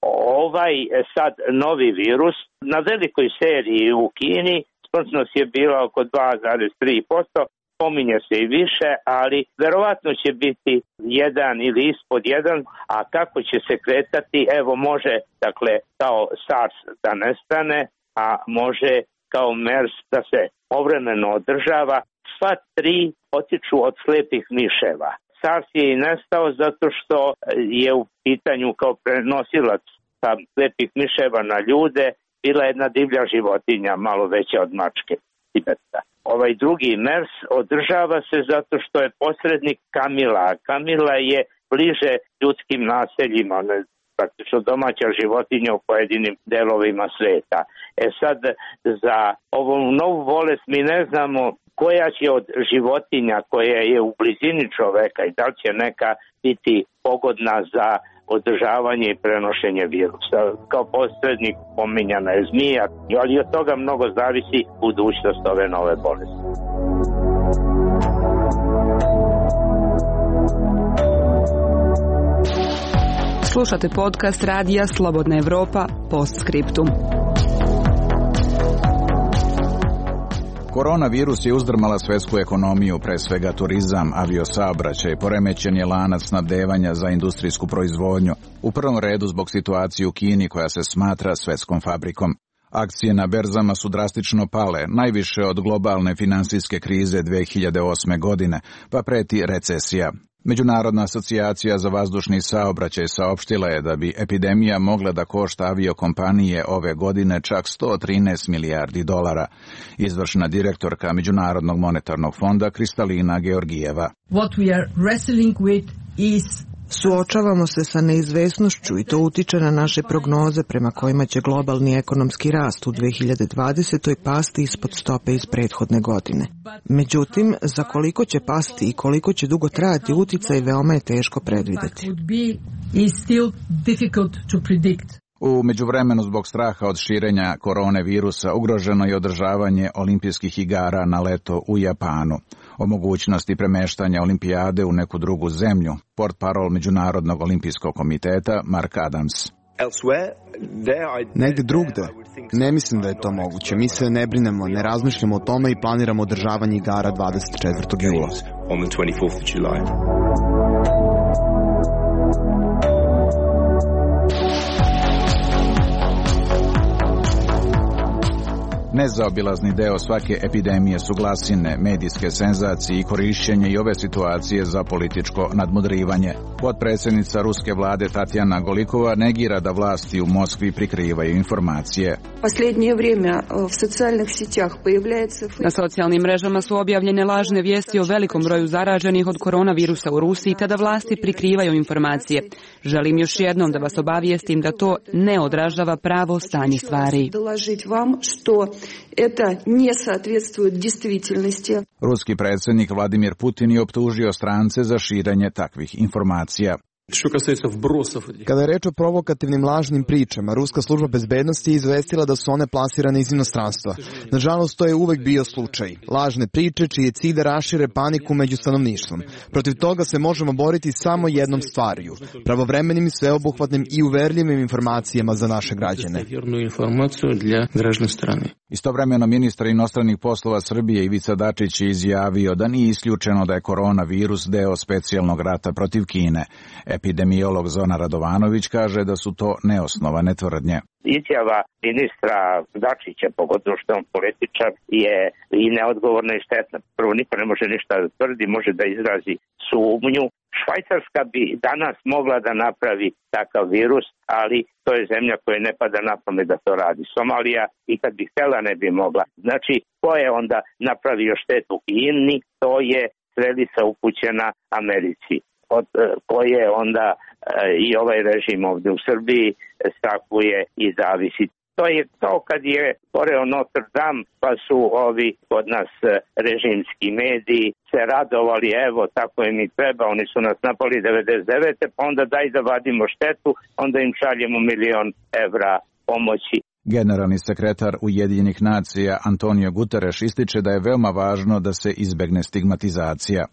S2: Ovaj sad novi virus na velikoj seriji u Kini smrtnost je bila oko dva zarez tri posto, pominje se i više, ali verovatno će biti jedan ili ispod jedan, a kako će se kretati, evo može, dakle, kao SARS da nestane, a može kao MERS da se povremeno održava. Sva tri potiču od slepih miševa. SARS je i nestao zato što je u pitanju kao prenosilac sa slepih miševa na ljude bila jedna divlja životinja, malo veća od mačke Tibeta. Ovaj drugi MERS održava se zato što je posrednik Kamila. Kamila je bliže ljudskim naseljima, praktično domaća životinja u pojedinim delovima sveta. E sad, za ovu novu bolest mi ne znamo koja će od životinja koja je u blizini čoveka i da li će neka biti pogodna za održavanje i prenošenje virusa. Kao posrednik pominjana je zmija, ali od toga mnogo zavisi budućnost ove nove bolesti.
S21: Slušate podcast Radija Slobodna Evropa Postscriptum.
S6: Koronavirus je uzdrmala svetsku ekonomiju, pre svega turizam, aviosaobraćaj, poremećen je lanac snabdevanja za industrijsku proizvodnju, u prvom redu zbog situacije u Kini koja se smatra svetskom fabrikom. Akcije na berzama su drastično pale, najviše od globalne finansijske krize dve hiljade osme. godine, pa preti recesija. Međunarodna asocijacija za vazdušni saobraćaj saopštila je da bi epidemija mogla da košta aviokompanije ove godine čak sto trinaest milijardi dolara. Izvršna direktorka Međunarodnog monetarnog fonda Kristalina Georgijeva.
S8: What we are wrestling with is
S11: Suočavamo se sa neizvesnošću i to utiče na naše prognoze prema kojima će globalni ekonomski rast u dve hiljade dvadesetoj pasti ispod stope iz prethodne godine. Međutim, za koliko će pasti i koliko će dugo trajati uticaj veoma je teško predvideti.
S6: U međuvremenu zbog straha od širenja korone virusa ugroženo je održavanje olimpijskih igara na leto u Japanu. O mogućnosti premeštanja olimpijade u neku drugu zemlju, portparol Međunarodnog olimpijskog komiteta Mark Adams.
S5: Negde drugde? Ne mislim da je to moguće. Mi se ne brinemo, ne razmišljamo o tome i planiramo održavanje igara dvadeset četvrtog jula.
S6: Nezaobilazni deo svake epidemije su glasine, medijske senzacije i korišćenje i ove situacije za političko nadmudrivanje. Potpredsjednica ruske vlade Tatjana Golikova negira da vlasti u Moskvi prikrivaju informacije.
S21: Na socijalnim mrežama su objavljene lažne vijesti o velikom broju zaraženih od koronavirusa u Rusiji, tada vlasti prikrivaju informacije. Želim još jednom da vas obavijestim da to ne odražava pravo stanje stvari.
S6: Ruski predsjednik Vladimir Putin je optužio strance za širenje takvih informacija.
S5: Kada je reč o provokativnim lažnim pričama, Ruska služba bezbednosti je izvestila da su one plasirane iz inostranstva. Nažalost, to je uvek bio slučaj. Lažne priče čiji je cilj da rašire paniku među stanovništvom. Protiv toga se možemo boriti samo jednom stvariju, pravovremenim, sveobuhvatnim i uverljivim informacijama za naše građane.
S6: Istovremeno ministar inostranih poslova Srbije Ivica Dačić je izjavio da nije isključeno da je koronavirus deo specijalnog rata protiv Kine. Epidemiolog Zoran Radovanović kaže da su to neosnovane tvrdnje.
S2: Izjava ministra Dačića, pogotovo što je on političar, je i neodgovorna i štetna. Prvo, niko ne može ništa da tvrdi, može da izrazi sumnju. Švajcarska bi danas mogla da napravi takav virus, ali to je zemlja koja ne pada na pamet da to radi. Somalija i kad bi htela ne bi mogla. Znači, ko je onda napravio štetu Kini, to je strelica upućena Americi, od koje onda i ovaj režim ovdje u Srbiji strahuje i zavisi. To je to kad je goreo Notre Dame, pa su ovi kod nas režimski mediji se radovali, evo tako im i treba, oni su nas napali devedeset devete. pa onda daj da vadimo štetu, onda im šaljemo milion evra pomoći.
S6: Generalni sekretar Ujedinjenih nacija Antonio Guterres ističe da je veoma važno da se izbegne stigmatizacija.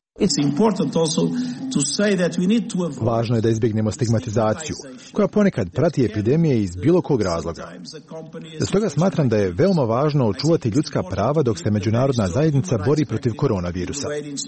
S9: Važno je da izbjegnemo stigmatizaciju, koja ponekad prati epidemije iz bilo kog razloga. Stoga smatram da je veoma važno očuvati ljudska prava dok se međunarodna zajednica bori protiv koronavirusa.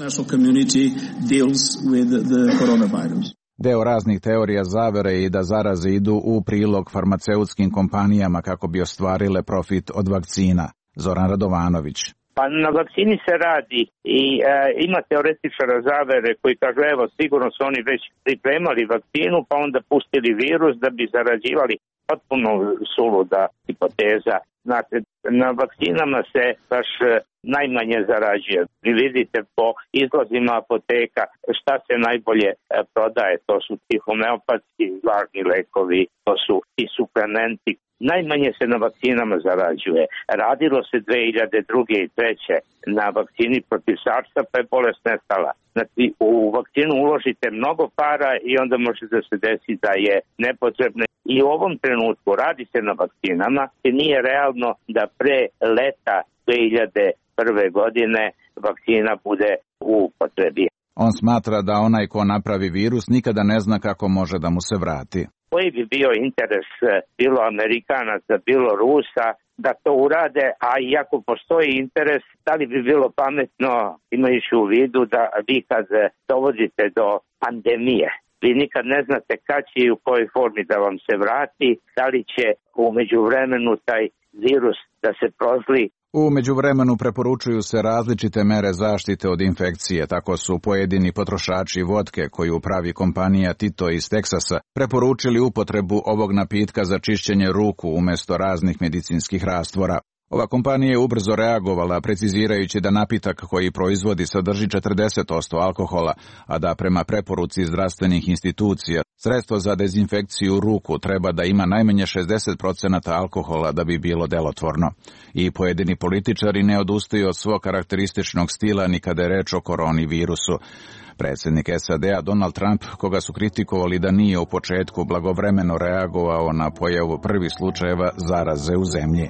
S6: Deo raznih teorija zavere je i da zaraze idu u prilog farmaceutskim kompanijama kako bi ostvarile profit od vakcina. Zoran Radovanović.
S2: Pa na vakcini se radi i e, ima teoretičara zavere koji kažu evo sigurno su oni već pripremali vakcinu pa onda pustili virus da bi zarađivali. Potpuno suluda hipoteza. Znate, na vakcinama se baš najmanje zarađuje. Vi vidite po izlazima apoteka šta se najbolje prodaje. To su ti homeopatski važni lekovi, to su ti suplementi. Najmanje se na vakcinama zarađuje. Radilo se dve hiljade druge i treće na vakcini protiv sarsa, pa je bolest nestala. Znači, u vakcinu uložite mnogo para i onda može da se desi da je nepotrebno. I u ovom trenutku radi se na vakcinama i nije realno da pre leta dve hiljade prve godine vakcina bude u upotrebi.
S6: On smatra da onaj ko napravi virus nikada ne zna kako može da mu se vrati.
S2: Koji bi bio interes bilo Amerikanaca, bilo Rusa da to urade, a iako postoji interes, da li bi bilo pametno imajući u vidu da vi kad dovodite do pandemije, vi nikad ne znate kad će i u kojoj formi da vam se vrati, da li će u međuvremenu taj virus da se prozli.
S6: U međuvremenu preporučuju se različite mere zaštite od infekcije, tako su pojedini potrošači vodke koju pravi kompanija Tito iz Teksasa preporučili upotrebu ovog napitka za čišćenje ruku umjesto raznih medicinskih rastvora. Ova kompanija je ubrzo reagovala, precizirajući da napitak koji proizvodi sadrži četrdeset posto alkohola, a da prema preporuci zdravstvenih institucija sredstvo za dezinfekciju ruku treba da ima najmanje šezdeset posto alkohola da bi bilo delotvorno. I pojedini političari ne odustaju od svog karakterističnog stila ni kada je reč o koronavirusu. Predsjednik S A D-a Donald Trump, koga su kritikovali da nije u početku blagovremeno reagovao na pojavu prvih slučajeva zaraze u zemlji.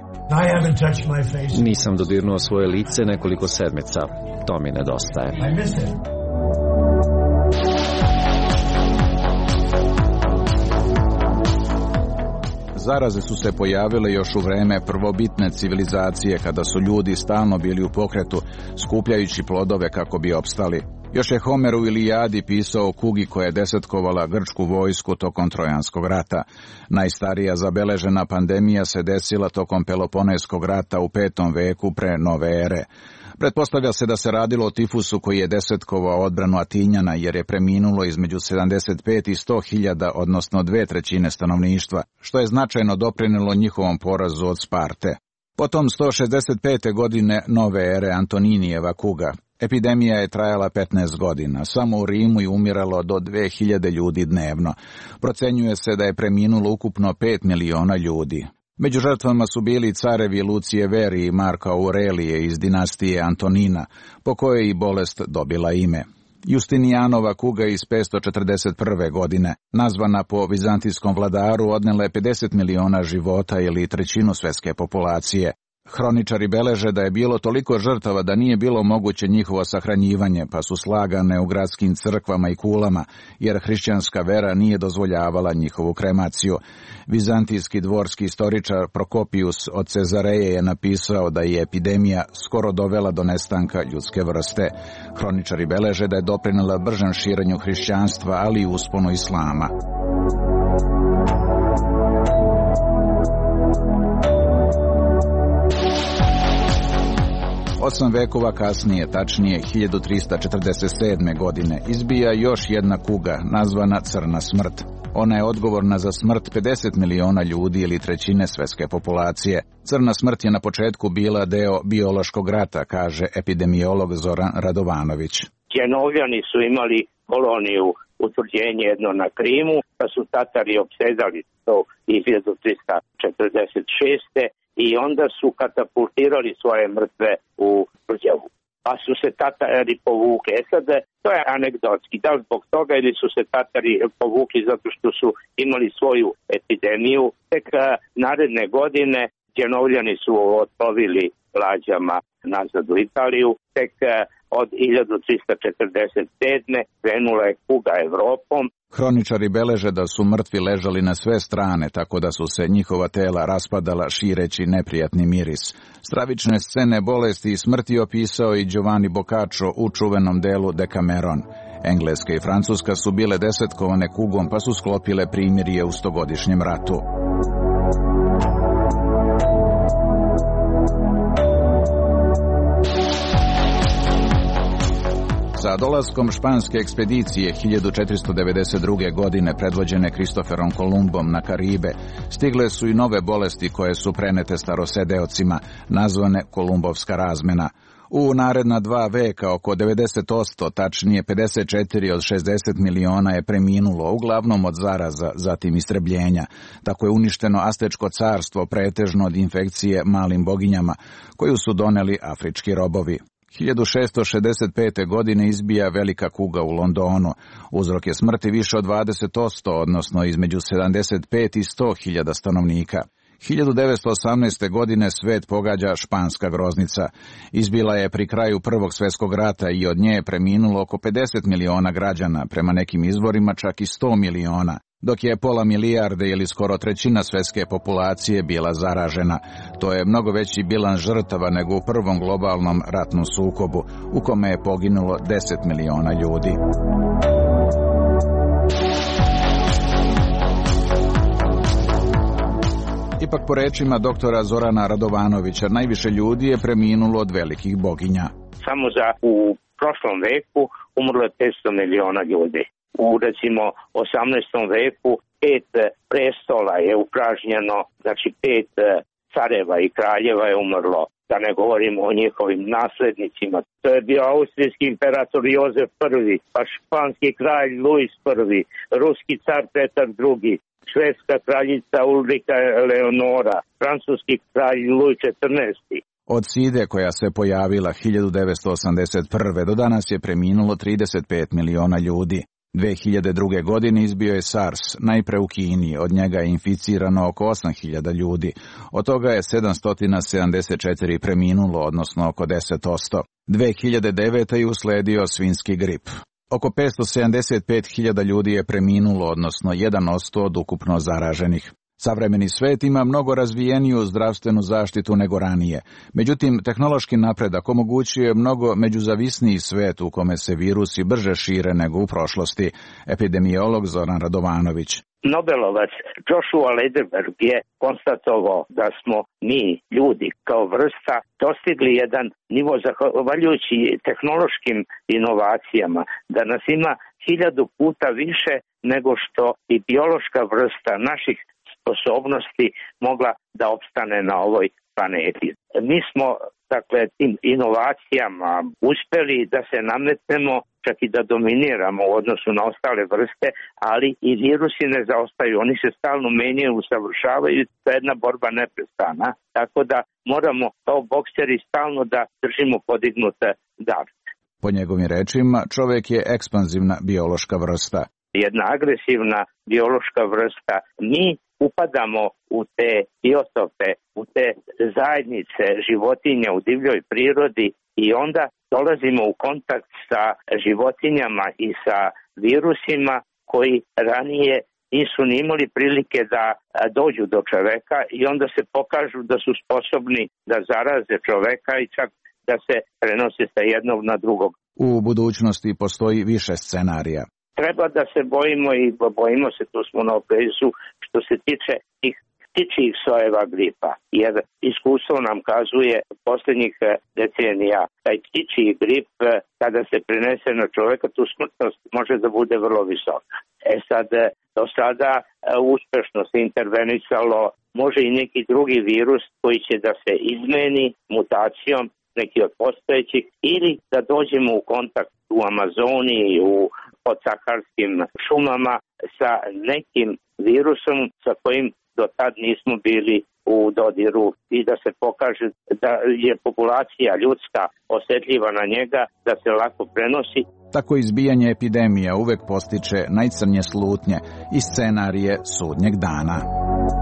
S7: Nisam dodirnuo svoje lice nekoliko sedmica. To mi nedostaje.
S6: Zaraze su se pojavile još u vreme prvobitne civilizacije kada su ljudi stalno bili u pokretu, skupljajući plodove kako bi opstali. Još je Homer u Ilijadi pisao o kugi koja je desetkovala grčku vojsku tokom Trojanskog rata. Najstarija zabeležena pandemija se desila tokom Peloponeskog rata u petom veku pre nove ere. Pretpostavlja se da se radilo o tifusu koji je desetkovao odbranu Atinjana jer je preminulo između sedamdeset pet i sto hiljada, odnosno dve trećine stanovništva, što je značajno doprinelo njihovom porazu od Sparte. Potom sto šezdeset pete godine nove ere Antoninijeva kuga. Epidemija je trajala petnaest godina, samo u Rimu je umiralo do dve hiljade ljudi dnevno. Procenjuje se da je preminulo ukupno pet miliona ljudi. Među žrtvama su bili carevi Lucije Veri i Marka Aurelije iz dinastije Antonina, po kojoj i bolest dobila ime. Justinijanova kuga iz petsto četrdeset prve godine, nazvana po vizantijskom vladaru, odnela je pedeset miliona života ili trećinu svetske populacije. Hroničari beleže da je bilo toliko žrtava da nije bilo moguće njihovo sahranjivanje, pa su slagane u gradskim crkvama i kulama, jer hrišćanska vera nije dozvoljavala njihovu kremaciju. Vizantijski dvorski istoričar Prokopijus od Cezareje je napisao da je epidemija skoro dovela do nestanka ljudske vrste. Hroničari beleže da je doprinela bržem širenju hrišćanstva, ali i usponu islama. Osam vekova kasnije, tačnije hiljadu trista četrdeset sedme. godine, izbija još jedna kuga, nazvana Crna smrt. Ona je odgovorna za smrt pedeset miliona ljudi ili trećine svetske populacije. Crna smrt je na početku bila deo biološkog rata, kaže epidemiolog Zoran Radovanović.
S2: Genovljani su imali koloniju utvrđenje jedno na Krimu, pa su Tatari opsedali to i hiljadu trista četrdeset šeste. i onda su katapultirali svoje mrtve u Rđavu. Pa su se Tatari povukli. E sad, to je anegdotski. Da li zbog toga ili su se Tatari povukli zato što su imali svoju epidemiju. Tek naredne godine Dženovljani su otplovili lađama nazad u Italiju. Tek od hiljadu trista četrdeset sedme krenula je kuga Evropom.
S6: Hroničari beleže da su mrtvi ležali na sve strane, tako da su se njihova tela raspadala šireći neprijatni miris. Stravične scene bolesti i smrti opisao i Giovanni Boccaccio u čuvenom delu Decameron. Engleska i Francuska su bile desetkovane kugom, pa su sklopile primirje u stogodišnjem ratu. Sa dolaskom španske ekspedicije hiljadu četiristo devedeset druge. godine predvođene Kristoferom Kolumbom na Karibe, stigle su i nove bolesti koje su prenete starosedeocima, nazvane Kolumbovska razmena. U naredna dva veka oko devedeset posto, tačnije pedeset četiri od šezdeset miliona je preminulo, uglavnom od zaraza, zatim istrebljenja. Tako je uništeno Astečko carstvo, pretežno od infekcije malim boginjama, koju su doneli afrički robovi. hiljadu šessto šezdeset pete. godine izbija velika kuga u Londonu. Uzrok je smrti više od dvadeset posto, odnosno između sedamdeset pet i sto hiljada stanovnika. hiljadu devetsto osamnaeste. godine svet pogađa španska groznica. Izbila je pri kraju Prvog svjetskog rata i od nje je preminulo oko pedeset miliona građana, prema nekim izvorima čak i sto miliona. Dok je pola milijarde ili skoro trećina svjetske populacije bila zaražena. To je mnogo veći bilans žrtava nego u prvom globalnom ratnom sukobu, u kome je poginulo deset miliona ljudi. Ipak po rečima doktora Zorana Radovanovića, najviše ljudi je preminulo od velikih boginja.
S2: Samo za u prošlom veku umrlo je petsto miliona ljudi. U, recimo, osamnaestom veku pet prestola je upražnjeno, znači pet careva i kraljeva je umrlo, da ne govorimo o njihovim naslednicima. To je bio austrijski imperator Jozef prvi, pa španski kralj Luis prvi, ruski car Petar drugi, švedska kraljica Ulrika Eleonora, francuski kralj Luj četrnaesti.
S6: Od side koja se pojavila hiljadu devetsto osamdeset prve. do danas je preminulo trideset pet miliona ljudi. dve hiljade druge. godine izbio je SARS, najpre u Kini, od njega je inficirano oko osam hiljada ljudi, od toga je sedamsto sedamdeset četiri preminulo, odnosno oko deset posto. dve hiljade devete. je usledio svinjski grip. Oko petsto sedamdeset pet hiljada ljudi je preminulo, odnosno jedan posto od ukupno zaraženih. Savremeni svet ima mnogo razvijeniju zdravstvenu zaštitu nego ranije. Međutim, tehnološki napredak omogućuje mnogo međuzavisniji svet u kome se virusi brže šire nego u prošlosti. Epidemiolog Zoran Radovanović.
S2: Nobelovac Joshua Lederberg je konstatovao da smo mi, ljudi, kao vrsta, dostigli jedan nivo zahvaljujući tehnološkim inovacijama, da nas ima hiljadu puta više nego što i biološka vrsta naših sposobnosti mogla da opstane na ovoj planeti. Mi smo, dakle, tim inovacijama uspeli da se nametnemo, čak i da dominiramo u odnosu na ostale vrste, ali i virusi ne zaostaju. Oni se stalno menjaju, usavršavaju, to je jedna borba neprestana. Tako da moramo kao bokseri stalno da držimo podignute davce.
S6: Po njegovim rečima, čovjek je ekspanzivna biološka vrsta.
S2: Jedna agresivna biološka vrsta. Mi upadamo u te biotope, u te zajednice životinja u divljoj prirodi i onda dolazimo u kontakt sa životinjama i sa virusima koji ranije nisu ni imali prilike da dođu do čoveka i onda se pokažu da su sposobni da zaraze čoveka i čak da se prenose sa jednog na drugog.
S6: U budućnosti postoji više scenarija.
S2: Treba da se bojimo i bojimo se, tu smo na oprezu, što se tiče tih ptičjih sojeva gripa, jer iskustvo nam kazuje posljednjih decenija, taj ptičji grip kada se prenese na čoveka, tu smrtnost može da bude vrlo visoka. E sad, do sada uspešno se intervenisalo, može i neki drugi virus koji će da se izmeni mutacijom, neki od postojećih, ili da dođemo u kontakt u Amazoniji, u podsaharskim šumama sa nekim virusom sa kojim do tad nismo bili u dodiru i da se pokaže da je populacija ljudska osjetljiva na njega, da se lako prenosi.
S6: Tako izbijanje epidemija uvek postiče najcrnje slutnje i scenarije sudnjeg dana.